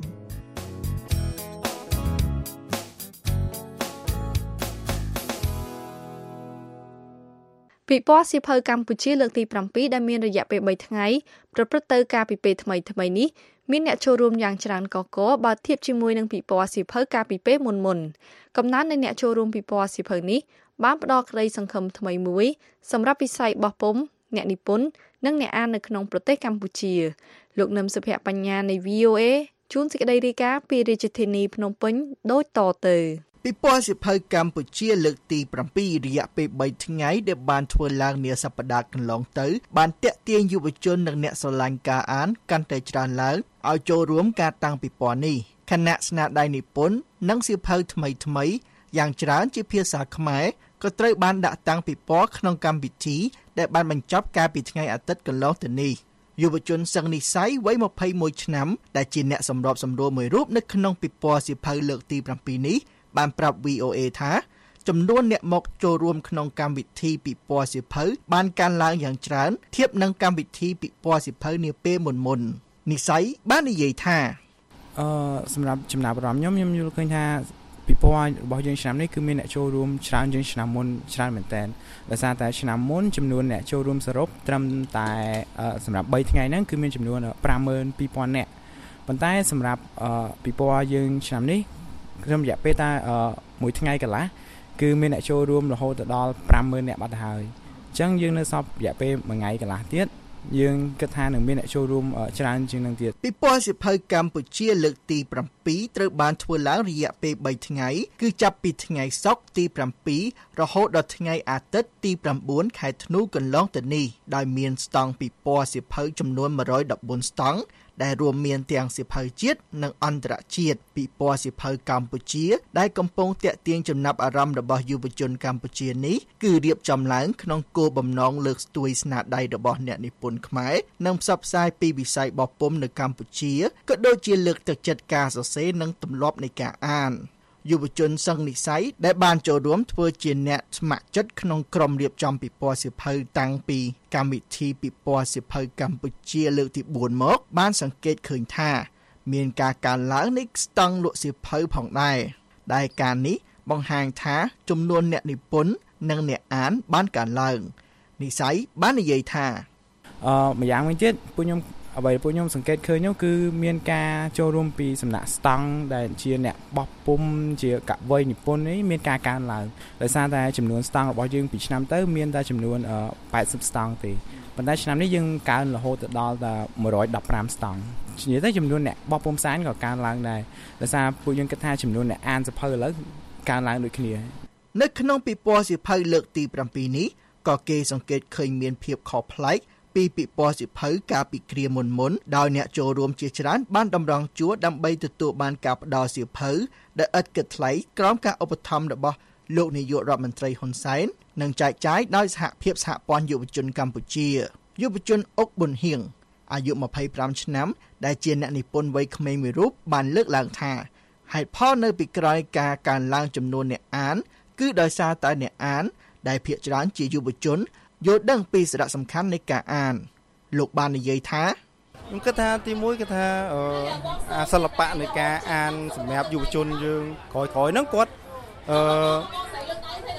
Speaker 3: ពិព័រណ៍សៀវភៅកម្ពុជាលើកទី7ដែលមានរយៈពេល3ថ្ងៃប្រព្រឹត្តទៅកាលពីពេលថ្មីៗនេះមានអ្នកចូលរួមយ៉ាងច្រើនកកបើធៀបជាមួយនឹងពិព័រណ៍សៀវភៅកាលពីពេលមុនកំណើននៃអ្នកចូលរួមពិព័រណ៍សៀវភៅនេះបានផ្ដល់ក្តីសង្ឃឹមថ្មីមួយសម្រាប់វិស័យបោះពុម្ពអ្នកនិពន្ធនិងអ្នកអាននៅក្នុងប្រទេសកម្ពុជាលោកនឹមសុភ័ក្របញ្ញានៃ VOA ជួនសេចក្តីរាយការណ៍ពីរាជធានីភ្នំពេញដូចតទៅ
Speaker 6: ពិព័រណ៍សៀវភៅកម្ពុជាលើកទី7រយៈពេល3ថ្ងៃដែលបានធ្វើឡើងនាសប្តាហ៍កន្លងទៅបានទាក់ទាញយុវជននិងអ្នកស្រឡាញ់ការអានកាន់តែច្រើនឡើងឲ្យចូលរួមការតាំងពិព័រណ៍នេះគណៈស្នាដៃនិពន្ធនិងសៀវភៅថ្មីៗយ៉ាងច្រើនជាភាសាខ្មែរក៏ត្រូវបានដាក់តាំងពិព័រណ៍ក្នុងកម្មវិធីដែលបានបញ្ចប់កាលពីថ្ងៃអាទិត្យកន្លងទៅនេះយុវជនសឹងនិស័យវ័យ21ឆ្នាំដែលជាអ្នកសម្របសម្រួលមួយរូបនៅក្នុងពិព័រណ៍សៀវភៅលើកទី7នេះបានប្រាប់ VOA ថាចំនួនអ្នកមកចូលរួមក្នុងកម្មវិធីពិព័រណ៍សៀវភៅបានកើនឡើងយ៉ាងច្រើនធៀបនឹងកម្មវិធីពិព័រណ៍សៀវភៅនាពេលមុននិស័យបាននិយាយថា
Speaker 19: សម្រាប់ចំណាប់អារម្មណ៍ខ្ញុំយល់ឃើញថាពិព័រណ៍របស់យើងឆ្នាំនេះគឺមានអ្នកចូលរួមច្រើនជាងឆ្នាំមុនច្រើនមែនទែនដោយសារតែឆ្នាំមុនចំនួនអ្នកចូលរួមសរុបត្រឹមតែសម្រាប់3ថ្ងៃហ្នឹងគឺមានចំនួន 52,000 នាក់ប៉ុន្តែសម្រាប់ពិព័រណ៍យើងឆ្នាំនេះក្នុងរយៈពេលតែ1ថ្ងៃកន្លះគឺមានអ្នកចូលរួមរហូតដល់ 50,000 នាក់បាត់ទៅហើយអញ្ចឹងយើងនៅសល់រយៈពេល1ថ្ងៃកន្លះទៀតយើងគិតថានឹងមានអ្នកចូលរួមច្រើនជាងនឹងទៀត
Speaker 6: ពិព័រណ៍សៀវភៅកម្ពុជាលើកទី7ត្រូវបានធ្វើឡើងរយៈពេល3ថ្ងៃគឺចាប់ពីថ្ងៃសុក្រទី7រហូតដល់ថ្ងៃអាទិត្យទី9ខែធ្នូកន្លងទៅនេះដោយមានស្តង់ពិព័រណ៍សៀវភៅចំនួន114ស្តង់ដែលរួមមានទាំងសៀវភៅជាតិនិងអន្តរជាតិពិព័រណ៍សៀវភៅកម្ពុជាដែលកំពុងទាក់ទាញចំណាប់អារម្មណ៍របស់យុវជនកម្ពុជានេះគឺរៀបចំឡើងក្នុងគោលបំណងលើកស្ទួយស្នាដៃរបស់អ្នកនិពន្ធខ្មែរនិងផ្សព្វផ្សាយពីវិស័យបោះពុម្ពនៅកម្ពុជាក៏ដូចជាលើកទឹកចិត្តការសរសេរនិងទម្លាប់នៃការអានយុវជនសឹងនិស័យដែលបានចូលរួមធ្វើជាអ្នកស្ម័គ្រចិត្តក្នុងក្រុមរៀបចំពិព័រណ៍សៀវភៅតាំងពីកម្មវិធីពិព័រណ៍សៀវភៅកម្ពុជាលើកទី4មកបានសង្កេតឃើញថាមានការកើនឡើងនៃស្តង់លក់សៀវភៅផងដែរដែលការនេះបង្ហាញថាចំនួនអ្នកនិពន្ធនិងអ្នកអានបានកើនឡើងនិស័យបាននិយាយថា
Speaker 19: ម្យ៉ាងវិញទៀតពួកខ្ញុំសង្កេតឃើញនោះគឺមានការចូលរួមពីសំណាក់ស្តង់ដែលជាអ្នកបោះពុម្ពជាកវីនិពន្ធនេះមានការកើនឡើងដោយសារតែចំនួនស្តង់របស់យើងពីឆ្នាំទៅមានតែចំនួន80ស្តង់ទេប៉ុន្តែឆ្នាំនេះយើងកើនរហូតទៅដល់តែ115ស្តង់និយាយទៅចំនួនអ្នកបោះពុម្ពផ្សាយក៏កើនឡើងដែរដោយសារពួកយើងគិតថាចំនួនអ្នកអានសៀវភៅឥឡូវកើនឡើងដូចគ្នា
Speaker 6: នៅក្នុងពិព័រណ៍សៀវភៅលើកទី7នេះក៏គេសង្កេតឃើញមានភាពខុសប្លែកពីពិព័រណ៍សៀវភៅកាលពីគ្រាមុនដោយអ្នកចូលរួមជាច្រើនបានតម្រង់ជួរដើម្បីទទួលបានការផ្ដល់សៀវភៅដែលឥតគិតថ្លៃក្រោមការឧបត្ថម្ភរបស់លោកនាយករដ្ឋមន្ត្រីហ៊ុនសែននិងចែកចាយដោយសហភាពសហព័ន្ធយុវជនកម្ពុជាយុវជនអុកប៊ុនហៀងអាយុ25ឆ្នាំដែលជាអ្នកនិពន្ធវ័យក្មេងមួយរូបបានលើកឡើងថាហេតុផលនៅពីក្រោយការកើនឡើងចំនួនអ្នកអានគឺដោយសារតែអ្នកអានដែលភាគច្រើនជាយុវជនយល់ដឹងពីសារៈសំខាន់នៃការអានលោកបាននិយាយថា
Speaker 20: ខ្ញុំគិតថាទី1គឺថាសិល្បៈនៃការអានសម្រាប់យុវជនយើងក្រោយៗហ្នឹងគាត់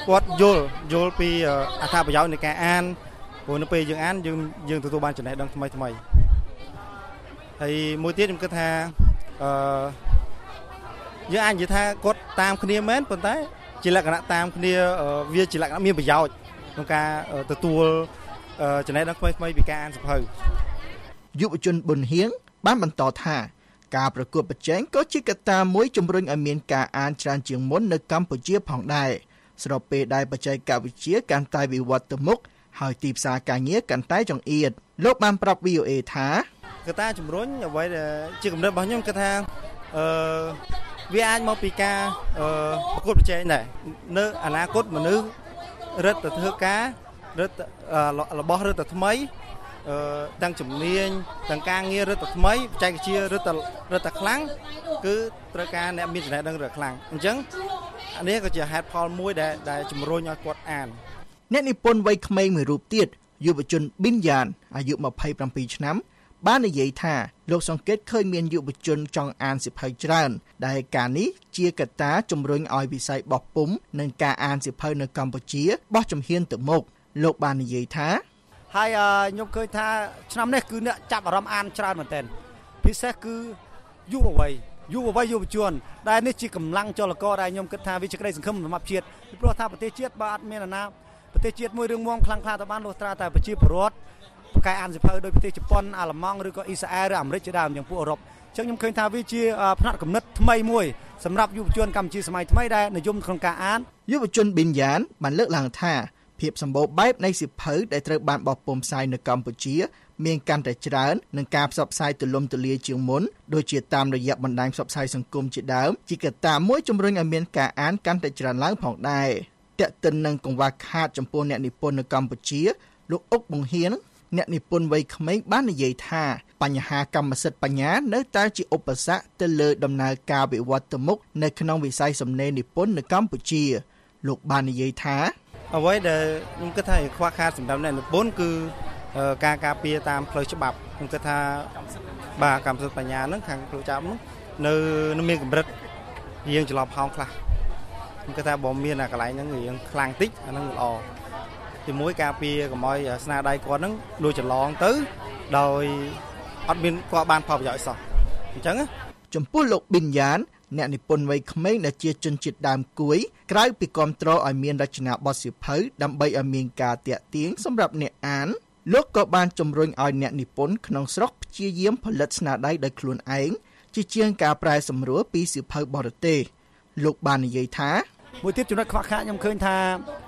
Speaker 20: គាត់យល់ពីអត្ថប្រយោជន៍នៃការអានព្រោះនៅពេលយើងអានយើងទទួលបានចំណេះដឹងថ្មីហើយមួយទៀតខ្ញុំគិតថាយើងអាចនិយាយថាគាត់តាមគ្នាមែនប៉ុន្តែជាលក្ខណៈតាមគ្នាវាជាលក្ខណៈមានប្រយោជន៍ក្នុងការទទួលចំណេះដឹងថ្មីពីការអានសៀវភៅ
Speaker 6: យុវជនប៊ុនហៀងបានបន្តថាការប្រកួតប្រជែងក៏ជាកត្តាមួយជំរុញឲ្យមានការអានច្រើនជាងមុននៅកម្ពុជាផងដែរស្របពេលដែលបច្ចេកវិទ្យាកាន់តែវិវត្តទៅមុខហើយទីផ្សារការងារកាន់តែចង្អៀតលោកបានប្រាប់ VOA ថា
Speaker 20: កត្តាជំរុញអ្វីដែលជាគំនិតរបស់ខ្ញុំគឺថាវាអាចមកពីការប្រកួតប្រជែងដែរនៅអនាគតមនុស្សរឹតទៅធ្វើការរបស់រឹតទៅថ្មីទាំងជំនាញទាំងការងាររឹតទៅថ្មីបច្ចេកវិទ្យារឹតទៅខ្លាំងគឺត្រូវការអ្នកមានចំណេះដឹងរឹតខ្លាំងអញ្ចឹងនេះក៏ជាហេតុផលមួយដែលជំរុញឲ្យគាត់អាន
Speaker 6: អ្នកនិពន្ធវ័យក្មេងមួយរូបទៀតយុវជនប៊ីនយ៉ានអាយុ27ឆ្នាំបាននិយាយថាលោកសង្កេតឃើញមានយុវជនចង់អានសៀវភៅច្រើនដែលការនេះជាកត្តាជំរុញឲ្យវិស័យបោះពុម្ពនិងការអានសៀវភៅនៅកម្ពុជាបោះជំហានទៅមុខលោកបាននិយាយថា
Speaker 21: ហើយខ្ញុំឃើញថាឆ្នាំនេះគឺអ្នកចាប់អារម្មណ៍អានច្រើនមែនទែនពិសេសគឺយុវវ័យយុវជនដែលនេះជាកម្លាំងចលករដែលខ្ញុំគិតថាវាជាក្តីសង្ឃឹមសម្រាប់ជាតិពីព្រោះថាប្រទេសជាតិបើអត់មានអាណាប្រទេសជាតិមួយរឿងមួងខ្លាំងក្លាទៅបានលុះត្រាតែប្រជាពលរដ្ឋប្រកែអានសៀវភៅដោយប្រទេសជប៉ុនអាល្លឺម៉ង់ឬក៏អ៊ីស្រាអែលឬអាមេរិកជាដើមយ៉ាងពួកអឺរ៉ុបអញ្ចឹងខ្ញុំឃើញថាវាជាផ្នែកគំនិតថ្មីមួយសម្រាប់យុវជនកម្ពុជាសម័យថ្មីដែលនិយមក្នុងការអាន
Speaker 6: យុវជនប៊ីនយ៉ានបានលើកឡើងថាភាពសម្បូរបែបនៃសៀវភៅដែលត្រូវបានបោះពុម្ពផ្សាយនៅកម្ពុជាមានកាន់តែច្រើននិងការផ្សព្វផ្សាយទូលំទូលាយជាងមុនដូចជាតាមរយៈបណ្ដាញផ្សព្វផ្សាយសង្គមជាដើមជាកត្តាមួយជំរុញឲ្យមានការអានកាន់តែច្រើនឡើងផងដែរទាក់ទិននឹងកង្វះខាតចំពោះអ្នកនិពន្ធនៅកម្ពុជាលោកអុកបង្ហៀនអ្នកនិពន្ធវ័យក្មេងបាននិយាយថាបញ្ហាកម្មសិទ្ធិបញ្ញានៅតែជាឧបសគ្គទៅលើដំណើរការវិវត្តទៅមុខនៅក្នុងវិស័យសំណេរនិពន្ធនៅកម្ពុជាលោកបាននិយាយថា
Speaker 20: អ្វីដែលខ្ញុំគិតថាខ្វះខាតសម្រាប់អ្នកនិពន្ធគឺការការពារតាមផ្លូវច្បាប់ខ្ញុំគិតថាបាទកម្មសិទ្ធិបញ្ញាហ្នឹងខាងគ្រូចាប់នោះនៅមានកម្រិតរៀងច្រឡំហោងខ្លះខ្ញុំគិតថាបើមានអាកន្លែងហ្នឹងរៀងខ្លាំងតិចអាហ្នឹងល្អទីមួយការពារកុំឲ្យស្នាដៃគាត់ហ្នឹងលួចច្រឡងទៅដោយអត់មានគាត់បានផលប្រយោជន៍សោះអញ្ចឹង
Speaker 6: ចំពោះលោកប៊ីនយ៉ានអ្នកនិពន្ធវ័យក្មេងដែលជាជនជាតិដើមគួយក្រៅពីគាំទ្រឲ្យមានរចនាបថសៀវភៅដើម្បីឲ្យមានការទាក់ទាញសម្រាប់អ្នកអានលោកក៏បានជំរុញឲ្យអ្នកនិពន្ធក្នុងស្រុកព្យាយាមផលិតស្នាដៃដោយខ្លួនឯងជាជាងការប្រែសម្រួលពីសៀវភៅបរទេសលោកបាននិយាយថា
Speaker 21: មួយទៀតចំណុចខ្វះខាតខ្ញុំឃើញថា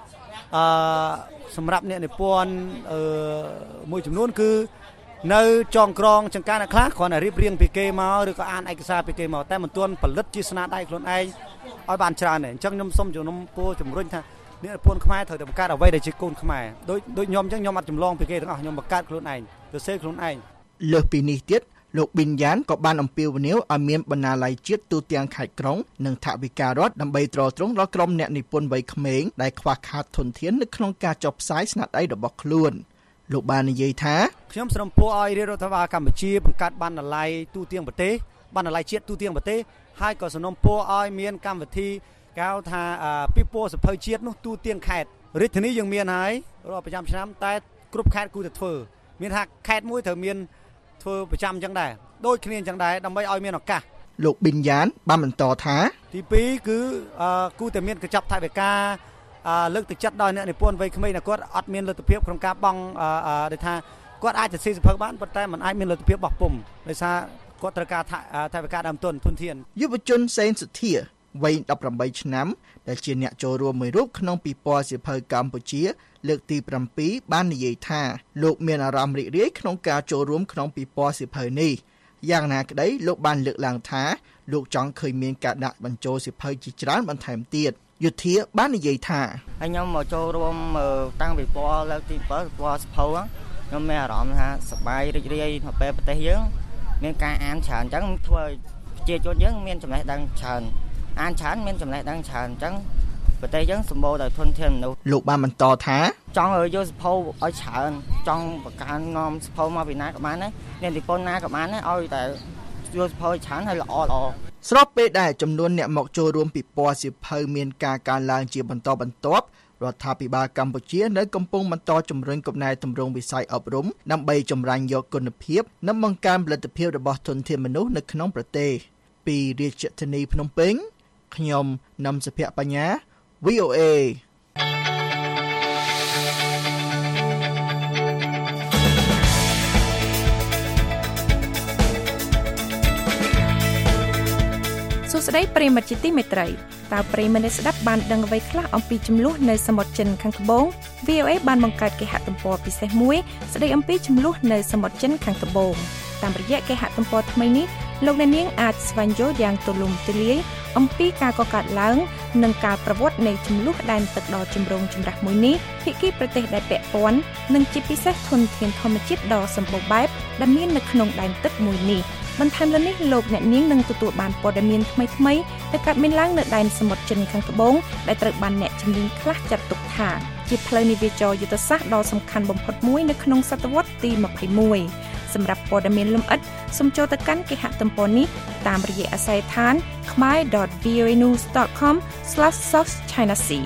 Speaker 21: សម្រាប់អ្នកនិពន្ធមួយចំនួនគឺនៅចងក្រងចង្ការអ្នកខ្លះគ្រាន់តែរៀបរៀងពីគេមកឬក៏អានឯកសារពីគេមកតែមិនទាន់ផលិតជាស្នាដៃខ្លួនឯងឲ្យបានច្រើនទេអញ្ចឹងខ្ញុំសូមជំរុញថាអ្នកនិពន្ធខ្មែរត្រូវតែបង្កើតអ្វីដែលជាកូនខ្មែរដូចខ្ញុំអញ្ចឹងខ្ញុំអត់ចម្លងពីគេទាំងអស់ខ្ញុំបង្កើតខ្លួនឯងទៅសេខ្លួនឯង
Speaker 6: លើសពីនេះទៀតលោកប៊ីនយ៉ានក៏បានអំពាវនាវឲ្យមានបណ្ណាល័យជាតិទូទាំងខេត្តក្រុងនិងថវិការដ្ឋដើម្បីទ្រទ្រង់ដល់ក្រុមអ្នកនិពន្ធវ័យក្មេងដែលខ្វះខាតធនធាននៅក្នុងការចុះផ្សាយស្នាដៃរបស់ខ្លួនលោកបាននិយាយថា
Speaker 21: ខ្ញុំសូមពោឲ្យរាជរដ្ឋាភិបាលកម្ពុជាបង្កើតបណ្ណាល័យទូទាំងប្រទេសបណ្ណាល័យជាតិទូទាំងប្រទេសហើយក៏សូមពោឲ្យមានកម្មវិធីគេហៅថាពិព័រណ៍សៀវភៅជាតិនោះទូទាំងខេត្តរាជធានីយើងមានហើយរាល់ប្រចាំឆ្នាំតែគ្រប់ខេត្តគួរតែធ្វើមានថាខេត្តមួយត្រូវមានធ្វើប្រចាំអញ្ចឹងដែរដូចគ្នាអញ្ចឹងដែរដើម្បីឲ្យមានឱកាស
Speaker 6: លោកប៊ីនយ៉ានបានបន្តថា
Speaker 21: ទី2គឺគួរតែមានកញ្ចប់ថវិកាលើកទឹកចិត្តដល់អ្នកនិពន្ធវ័យក្មេងគាត់អត់មានលទ្ធភាពក្នុងការបង់ដែលថាគាត់អាចទៅស៊ីសៀវភៅបានប៉ុន្តែมันអាចមានលទ្ធភាពបោះពុម្ពដោយសារគាត់ត្រូវការថវិកាដើមទុនធនធាន
Speaker 6: យុវជនសេនសុធាវ័យ18ឆ្នាំដែលជាអ្នកចូលរួមមួយរូបក្នុងពិព័រណ៍សៀវភៅកម្ពុជាលើកទី7បាននិយាយថាលោកមានអារម្មណ៍រីករាយក្នុងការចូលរួមក្នុងពិព័រណ៍សៀវភៅនេះយ៉ាងណាក្តីលោកបានលើកឡើងថាលោកចង់ឃើញមានការដាក់បញ្ចូលសៀវភៅជាច្រើនបន្ថែមទៀតយុធាបាននិយាយថា
Speaker 7: ខ្ញុំមកចូលរួមតាំងពិព័រណ៍លើកទី7ពិព័រណ៍សៀវភៅខ្ញុំមានអារម្មណ៍ថាសប្បាយរីករាយនៅពេលប្រទេសយើងមានការអានច្រើនអញ្ចឹងធ្វើឲ្យប្រជាជនយើងមានចំណេះដឹងច្រើនអានច្រើនមានចំណេះដឹងច្រើនអញ្ចឹងប្រទេសយើងសម្បូរដោយធនធានមនុស្ស
Speaker 6: លោកបានបន្តថា
Speaker 7: ចង់ឲ្យយកសៀវភៅឲ្យច្រើនចង់បង្កើននាំសៀវភៅមកពីណាក៏បានដែរអ្នកនិពន្ធណាក៏បានដែរឲ្យតែយកសៀវភៅច្រើនហើយល្អ
Speaker 6: ស្របពេលដែលចំនួនអ្នកមកចូលរួមពិព័រណ៍សៀវភៅមានការកើនឡើងជាបន្តបន្ទាប់រដ្ឋាភិបាលកម្ពុជានៅកំពុងបន្តជំរុញកំណែទម្រង់វិស័យអប់រំដើម្បីចម្រាញ់យកគុណភាពនិងបង្កើនផលិតភាពរបស់ធនធានមនុស្សនៅក្នុងប្រទេសពីរាជធានីភ្នំពេញខ្ញុំនឹមសុភ័ក្របញ្ញា VOA
Speaker 1: សួស្តីប្រិយមិត្តជាទីមេត្រីតើប្រិយមិត្តស្ដាប់បានដឹងអ្វីខ្លះអំពីចំនួននៅសមុទ្រចិនខាងត្បូង VOA បានបង្កើតគេហទំព័រពិសេសមួយស្ដីអំពីចំនួននៅសមុទ្រចិនខាងត្បូងតាមរយៈគេហទំព័រថ្មីនេះលោកអ្នកនាងអាចស្វែងយល់យ៉ាងទូលំទូលាយអំពីការកកើតឡើងនិងការប្រវត្តិនៃចំនួនដែនទឹកដ៏ចម្រូងចម្រាសមួយនេះភាគីប្រទេសដែលពាក់ព័ន្ធនិងជាពិសេសធនធានធម្មជាតិដ៏សម្បូរបែបដែលមាននៅក្នុងដែនទឹកមួយនេះបន្ថែមលើនេះលោកអ្នកនាងនឹងទទួលបានព័ត៌មានថ្មីៗដែលកើតមានឡើងនៅដែនសមុទ្រចិនខាងត្បូងដែលត្រូវបានអ្នកជំនាញខ្លះចាត់ទុកថាជាផ្លូវនាវាចរយុទ្ធសាស្ត្រដ៏សំខាន់បំផុតមួយនៅក្នុងសតវត្សទី21សម្រាប់ព័ត៌មានលម្អិតសូមចូលទៅកាន់គេហទំព័រនេះតាមរយៈអាស័យដ្ឋាន khmer.voanews.com/southchinasea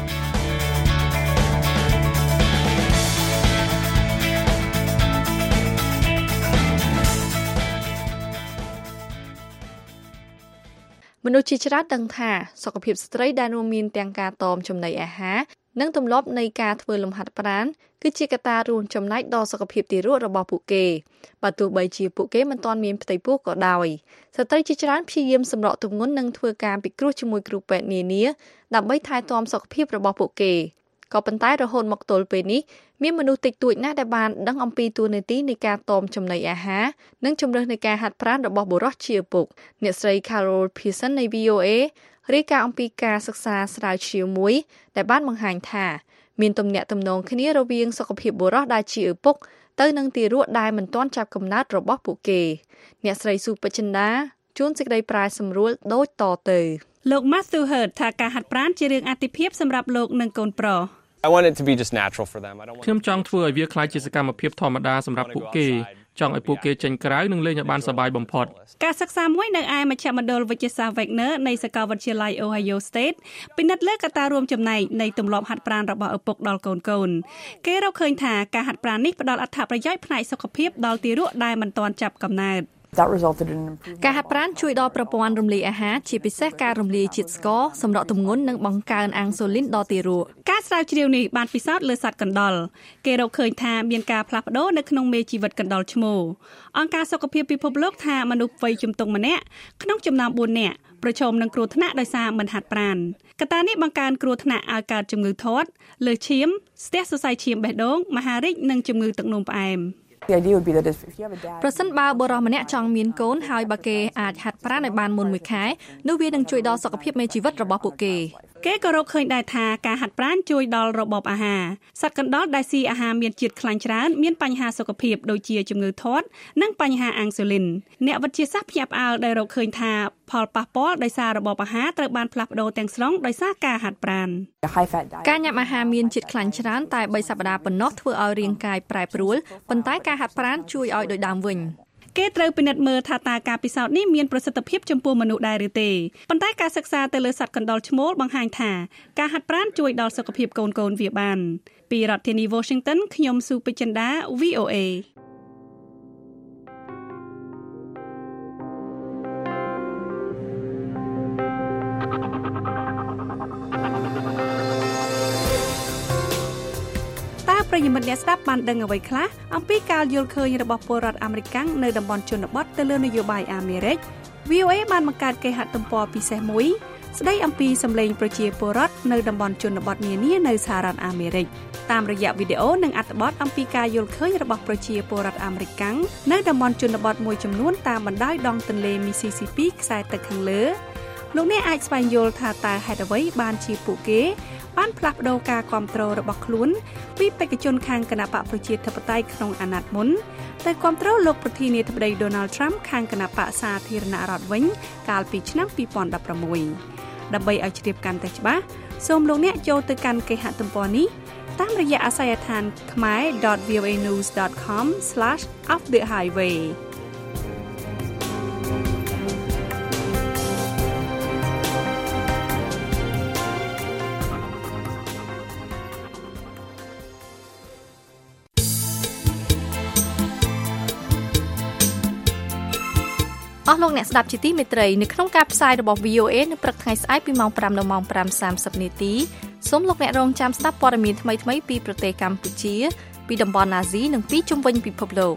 Speaker 3: មនុស្សជាច្រើនដឹងថាសុខភាពស្ត្រីដែលរួមមានទាំងការតមចំណីអាហារនិងទម្លាប់នៃការធ្វើលំហាត់ប្រាណគឺជាកត្តារួមចំណែកដល់សុខភាពទារករបស់ពួកគេបើទោះបីជាពួកគេមិនទាន់មានផ្ទៃពោះក៏ដោយស្ត្រីជាច្រើនព្យាយាមសម្រកទម្ងន់និងធ្វើការពិគ្រោះជាមួយគ្រូពេទ្យនានាដើម្បីថែទាំសុខភាពរបស់ពួកគេក៏ប៉ុន្តែរហូតមកទល់ពេលនេះមានមនុស្សតិចតួចណាស់ដែលបានដឹងអំពីតួនាទីនៃការតមចំណីអាហារនិងជំរើសនៃការហាត់ប្រាណរបស់បុរសជាឪពុកអ្នកស្រី Carol Pearson នៃ VOA រាយការណ៍អំពីការសិក្សាស្រាវជ្រាវមួយដែលបានបង្ហាញថាមានទំនាក់ទំនងគ្នារវាងសុខភាពបុរសដែលជាឪពុកទៅនឹងទារកដែលមិនទាន់ចាប់កំណើតរបស់ពួកគេអ្នកស្រីស៊ូបចិន្តាជួនសេចក្តីប្រាយសម្រួលដូចតទៅ
Speaker 1: លោក Matthew Hurt ថាការហាត់ប្រាណជារឿងអាទិភាពសម្រាប់លោកនិងកូនប្រុស
Speaker 22: I want it to be just natural for them. I don't want
Speaker 23: ខ្ញុំចង់ធ្វើឲ្យវាក្លាយជាសកម្មភាពធម្មតាសម្រាប់ពួកគេចង់ឲ្យពួកគេចេញក្រៅនិងលេងឲ្យបានសប្បាយបំផុត
Speaker 1: ការសិក្សាមួយនៅឯមជ្ឈមណ្ឌលវិទ្យាសាស្ត្រ Wagner នៃសាកលវិទ្យាល័យ Ohio State ពិនិត្យលើកត្តារួមចំណែកនៃទម្លាប់ហាត់ប្រាណរបស់ឪពុកដល់កូនគេរកឃើញថាការហាត់ប្រាណនេះផ្ដល់អត្ថប្រយោជន៍ផ្នែកសុខភាពដល់ទារកដែលមិនទាន់ចាប់កំណើត
Speaker 3: ការហាត់ប្រាណជួយដល់ប្រព័ន្ធរំលាយអាហារជាពិសេសការរំលាយជាតិស្ករសម្រកទម្ងន់និងបង្កើនអាំងស៊ូលីនដល់ទារក
Speaker 1: ការស្រាវជ្រាវនេះបានពិសោធន៍លើសត្វកណ្ដុរគេរកឃើញថាមានការផ្លាស់ប្ដូរនៅក្នុងមេជីវិតកណ្ដុរឈ្មោលអង្គការសុខភាពពិភពលោកថាមនុស្សវ័យជំទង់ម្នាក់ក្នុងចំណោម4នាក់ប្រឈមនឹងគ្រោះថ្នាក់ដោយសារមិនហាត់ប្រាណកត្តានេះបង្កើនគ្រោះថ្នាក់ឲ្យកើតជំងឺធាត់លើសឈាមស្ទះសរសៃឈាមបេះដូងមហារីកនិងជំងឺទឹកនោមផ្អែម
Speaker 3: ប្រសិនបើបុរសម្នាក់ចង់មានកូនហើយបើគេអាចហាត់ប្រាណឲ្យបានមុន1ខែនោះវានឹងជួយដល់សុខភាពមេជីវិតរបស់ពួកគេ
Speaker 1: ក៏រកឃើញដែរថាការហាត់ប្រាណជួយដល់របបអាហារសត្វកណ្ដុរដែលស៊ីអាហារមានជាតិខ្លាញ់ច្រើនមានបញ្ហាសុខភាពដូចជាជំងឺធាត់និងបញ្ហាអាំងស៊ូលីនអ្នកវិទ្យាសាស្ត្រភ្ញាក់ផ្អើលដែលរកឃើញថាផលប៉ះពាល់ដោយសាររបបអាហារត្រូវបានផ្លាស់ប្ដូរទាំងស្រុងដោយសារការហាត់ប្រាណ
Speaker 3: ការញ៉ាំអាហារមានជាតិខ្លាញ់ច្រើនតែ3សប្តាហ៍ប៉ុណ្ណោះធ្វើឲ្យរាងកាយប្រែប្រួលប៉ុន្តែការហាត់ប្រាណជួយឲ្យដូចដើមវិញ
Speaker 1: គេត្រូវពិនិត្យមើលថាតើការពិសោធន៍នេះមានប្រសិទ្ធភាពចំពោះមនុស្សដែរឬទេប៉ុន្តែការសិក្សាទៅលើសត្វកណ្ដុរឈ្មោលបង្ហាញថាការហាត់ប្រាណជួយដល់សុខភាពកូនវាបានពីរដ្ឋធានី Washington ខ្ញុំស៊ូពេជ្រចិន្តា VOAប្រិយមិត្តអ្នកស្ដាប់បានដឹងអ្វីខ្លះអំពីការយល់ឃើញរបស់ពលរដ្ឋអាមេរិកនៅតំបន់ជនបទទៅលើនយោបាយអាមេរិក VOA បានបង្កើតគេហទំព័រពិសេសមួយស្ដីអំពីសម្លេងប្រជាពលរដ្ឋនៅតំបន់ជនបទនានានៅសហរដ្ឋអាមេរិកតាមរយៈវីដេអូនិងអត្ថបទអំពីការយល់ឃើញរបស់ប្រជាពលរដ្ឋអាមេរិកនៅតំបន់ជនបទមួយចំនួនតាមបណ្ដោយដងទន្លេ Mississippi ខ្សែទឹកខាងលើលោកអ្នកអាចស្វែងយល់ថាតើហេតុអ្វីបានជាពួកគេបានផ្លាស់ប្ដូរការគាំទ្ររបស់ខ្លួនពីបេក្ខជនខាងគណបកប្រជាធិបតេយ្យក្នុងអាណត្តិមុនតែគាំទ្រលោកប្រធានាធិបតី Donald Trump ខាងគណបកសាធារណរដ្ឋវិញកាលពីឆ្នាំ2016ដើម្បីឲ្យជ្រាបកាន់តែច្បាស់សូមលោកអ្នកចូលទៅកាន់គេហទំព័រនេះតាមរយៈអាស័យដ្ឋាន khmer.voanews.com/offthehighway
Speaker 3: អស់លោកអ្នកស្ដាប់ជាទីមេត្រីនៅក្នុងការផ្សាយរបស់ VOA នៅព្រឹកថ្ងៃស្អែកពីម៉ោង 5 ដល់ម៉ោង 5:30 នាទីសូមលោកអ្នករងចាំស្ដាប់ព័ត៌មានថ្មីៗពីប្រទេសកម្ពុជាពីតំបន់អាស៊ីនិងពីជុំវិញពិភពលោក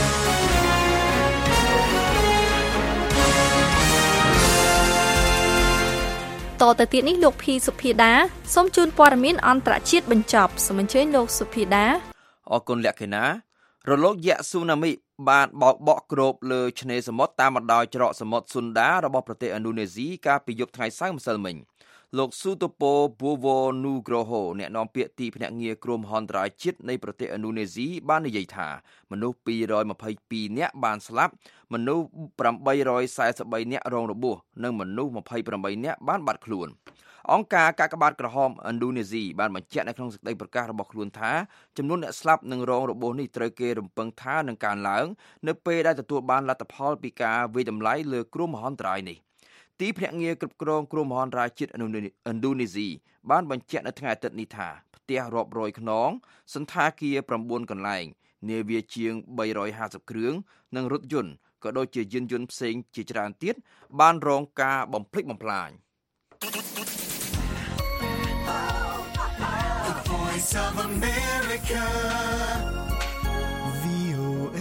Speaker 3: តទៅទៀតនេះលោកភីសុភាដាសូមជូនព័ត៌មានអន្តរជាតិបញ្ចប់សូមអញ្ជើញលោកសុភាដា
Speaker 4: អរគុណលក្ខិណារលកយក្សស៊ូណាមីបានបោកបក់គ្របលើឆ្នេរសមុទ្រតាមបណ្ដោយច្រកសមុទ្រស៊ុនដារបស់ប្រទេសឥណ្ឌូនេស៊ីកាលពីយប់ថ្ងៃសៅរ៍ម្សិលមិញលោកស៊ូតូប៉ូប៊ូវ៉ូនូក្រូហូអ្នកនាំពាក្យទីភ្នាក់ងារគ្រោះមហន្តរាយជាតិនៃប្រទេសឥណ្ឌូនេស៊ីបាននិយាយថាមនុស្ស222នាក់បានស្លាប់មនុស្ស843នាក់រងរបួសនិងមនុស្ស28នាក់បានបាត់ខ្លួនអង្គការកាកបាទក្រហមឥណ្ឌូនេស៊ីបានបញ្ជាក់នៅក្នុងសេចក្តីប្រកាសរបស់ខ្លួនថាចំនួនអ្នកស្លាប់និងរងរបួសនេះត្រូវគេរំពឹងថានឹងកើនឡើងនៅពេលដែលទទួលបានលទ្ធផលពីការវិយតម្លៃលើគ្រោះមហន្តរាយនេះទីភ្នាក់ងារគ្រប់គ្រងគ្រោះមហន្តរាយជាតិឥណ្ឌូនេស៊ីបានបញ្ជាក់នៅថ្ងៃអាទិត្យនេះថាផ្ទះរាប់រយខ្នងសណ្ឋាគារ9កន្លែងនាវាជាង350គ្រឿងនិងរថយន្តក៏ដូចជាយានយន្តផ្សេងជាច្រើនទៀតបានរងការបំផ្លិចបំផ្លាញ
Speaker 2: Voice of America, VOA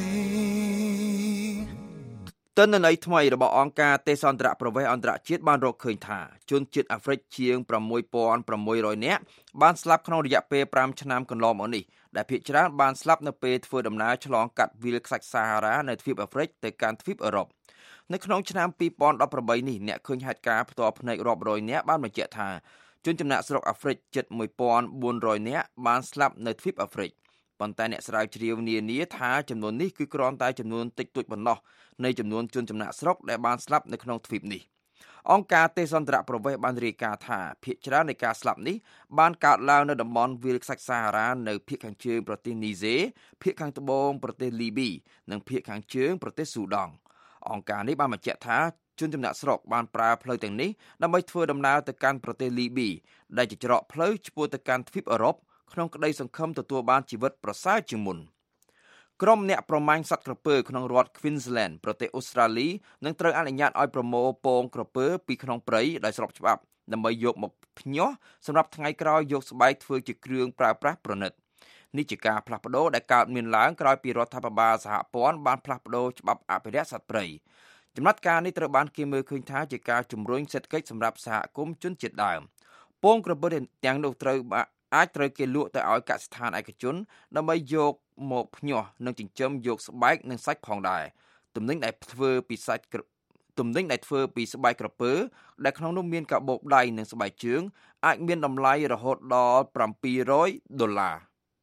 Speaker 4: ទិន្នន័យថ្មីរបស់អង្គការទេសអន្តរប្រវេសន៍អន្តរជាតិបានរកឃើញថាជនជាតិអាហ្វ្រិកជាង 6,600 នាក់បានស្លាប់ក្នុងរយៈពេល5ឆ្នាំកន្លងមកនេះដែលភាគច្រើនបានស្លាប់នៅពេលធ្វើដំណើរឆ្លងកាត់វាលខ្សាច់សាហារ៉ានៅទ្វីបអាហ្វ្រិកទៅកាន់ទ្វីបអឺរ៉ុបនៅក្នុងឆ្នាំ2018នេះអ្នកឃើញហេតុការណ៍ផ្ទាល់ភ្នែករាប់រយនាក់បានបញ្ជាក់ថាជនចំណាក់ស្រុកអាហ្វ្រិកជិត 1,400 នាក់បានស្លាប់នៅទ្វីបអាហ្វ្រិកប៉ុន្តែអ្នកស្រាវជ្រាវនានាថាចំនួននេះគឺគ្រាន់តែចំនួនតិចតួចប៉ុណ្ណោះនៃចំនួនជនចំណាក់ស្រុកដែលបានស្លាប់នៅក្នុងទ្វីបនេះអង្គការទេសអន្តរប្រវេសន៍បានរាយការណ៍ថាភាគច្រើននៃការស្លាប់នេះបានកើតឡើងនៅតំបន់វាលខ្សាច់សាហារ៉ានៅភាគខាងជើងប្រទេសនីហ្សេភាគខាងត្បូងប្រទេសលីប៊ីនិងភាគខាងជើងប្រទេសស៊ូដង់អង្គការនេះបានបញ្ជាក់ថាជនចំណាក់ស្រុកបានប្រើផ្លូវទាំងនេះដើម្បីធ្វើដំណើរទៅកាន់ប្រទេសលីប៊ីដែលជាច្រកផ្លូវឆ្ពោះទៅកាន់ទ្វីបអឺរ៉ុបក្នុងក្តីសង្ឃឹមទទួលបានជីវិតប្រសើរជាងមុនក្រុមអ្នកប្រមាញ់សត្វក្រពើក្នុងរដ្ឋ Queensland ប្រទេសអូស្ត្រាលីនឹងត្រូវអនុញ្ញាតឲ្យប្រមូលពងក្រពើពីក្នុងព្រៃដោយស្របច្បាប់ដើម្បីយកមកភ្ញាស់សម្រាប់ថ្ងៃក្រោយយកស្បែកធ្វើជាគ្រឿងប្រើប្រាស់ប្រណិតនេះជាការផ្លាស់ប្ដូរដែលកើតមានឡើងក្រោយពីរដ្ឋាភិបាលសហព័ន្ធបានផ្លាស់ប្ដូរច្បាប់អភិរក្សសត្វព្រៃចំណាត់ការនេះត្រូវបានគេមើលឃើញថាជាការជំរុញសេដ្ឋកិច្ចសម្រាប់សហគមន៍ជនជាតិដើមពងក្រពើទាំងនោះអាចត្រូវគេលក់ទៅឲ្យកសិដ្ឋានឯកជនដើម្បីយកមកភ្ញាស់និងចិញ្ចឹមយកស្បែកនិងសាច់ផងដែរទំនិញដែលធ្វើពីស្បែកក្រពើដែលក្នុងនោះមានកាបូបដៃនិងស្បែកជើងអាចមានតម្លៃរហូតដល់$700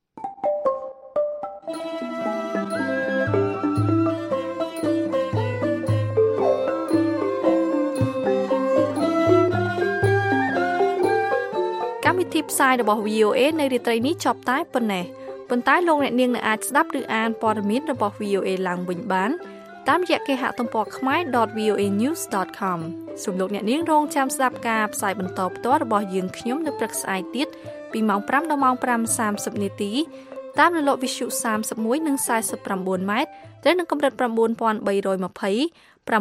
Speaker 3: កម្មវិធីផ្សាយរបស់ VOA នៅរាត្រីនេះចប់តែប៉ុណ្ណេះប៉ុន្តែលោកអ្នកនាងនឹងអាចស្ដាប់ឬអានព័ត៌មានរបស់ VOA ឡើងវិញបានតាមរយៈគេហទំព័រ khmae.voanews.com សូមលោកអ្នកនាងរងចាំស្ដាប់ការផ្សាយបន្តផ្ទាល់របស់យើងខ្ញុំនៅព្រឹកស្អែកទៀតពីម៉ោង 5 ដល់ម៉ោង 5:30 នាទីតាមរលកវិទ្យុ31និង49ម៉ែត្រត្រូវនឹងកម្រិត 9320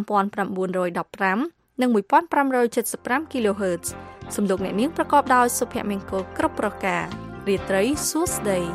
Speaker 3: 5915 និង 1575 kHz សំឡេងអ្នកនាងប្រកបដោយសុភមង្គលគ្រប់ប្រការរាត្រីសួស្តី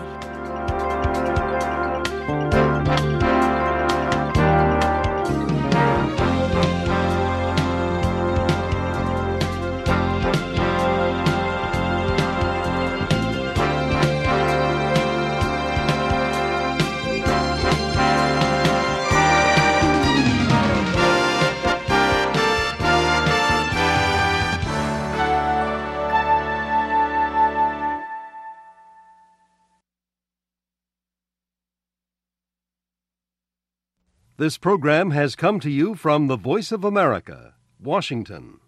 Speaker 8: This program has come to you from the Voice of America, Washington.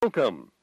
Speaker 8: Welcome.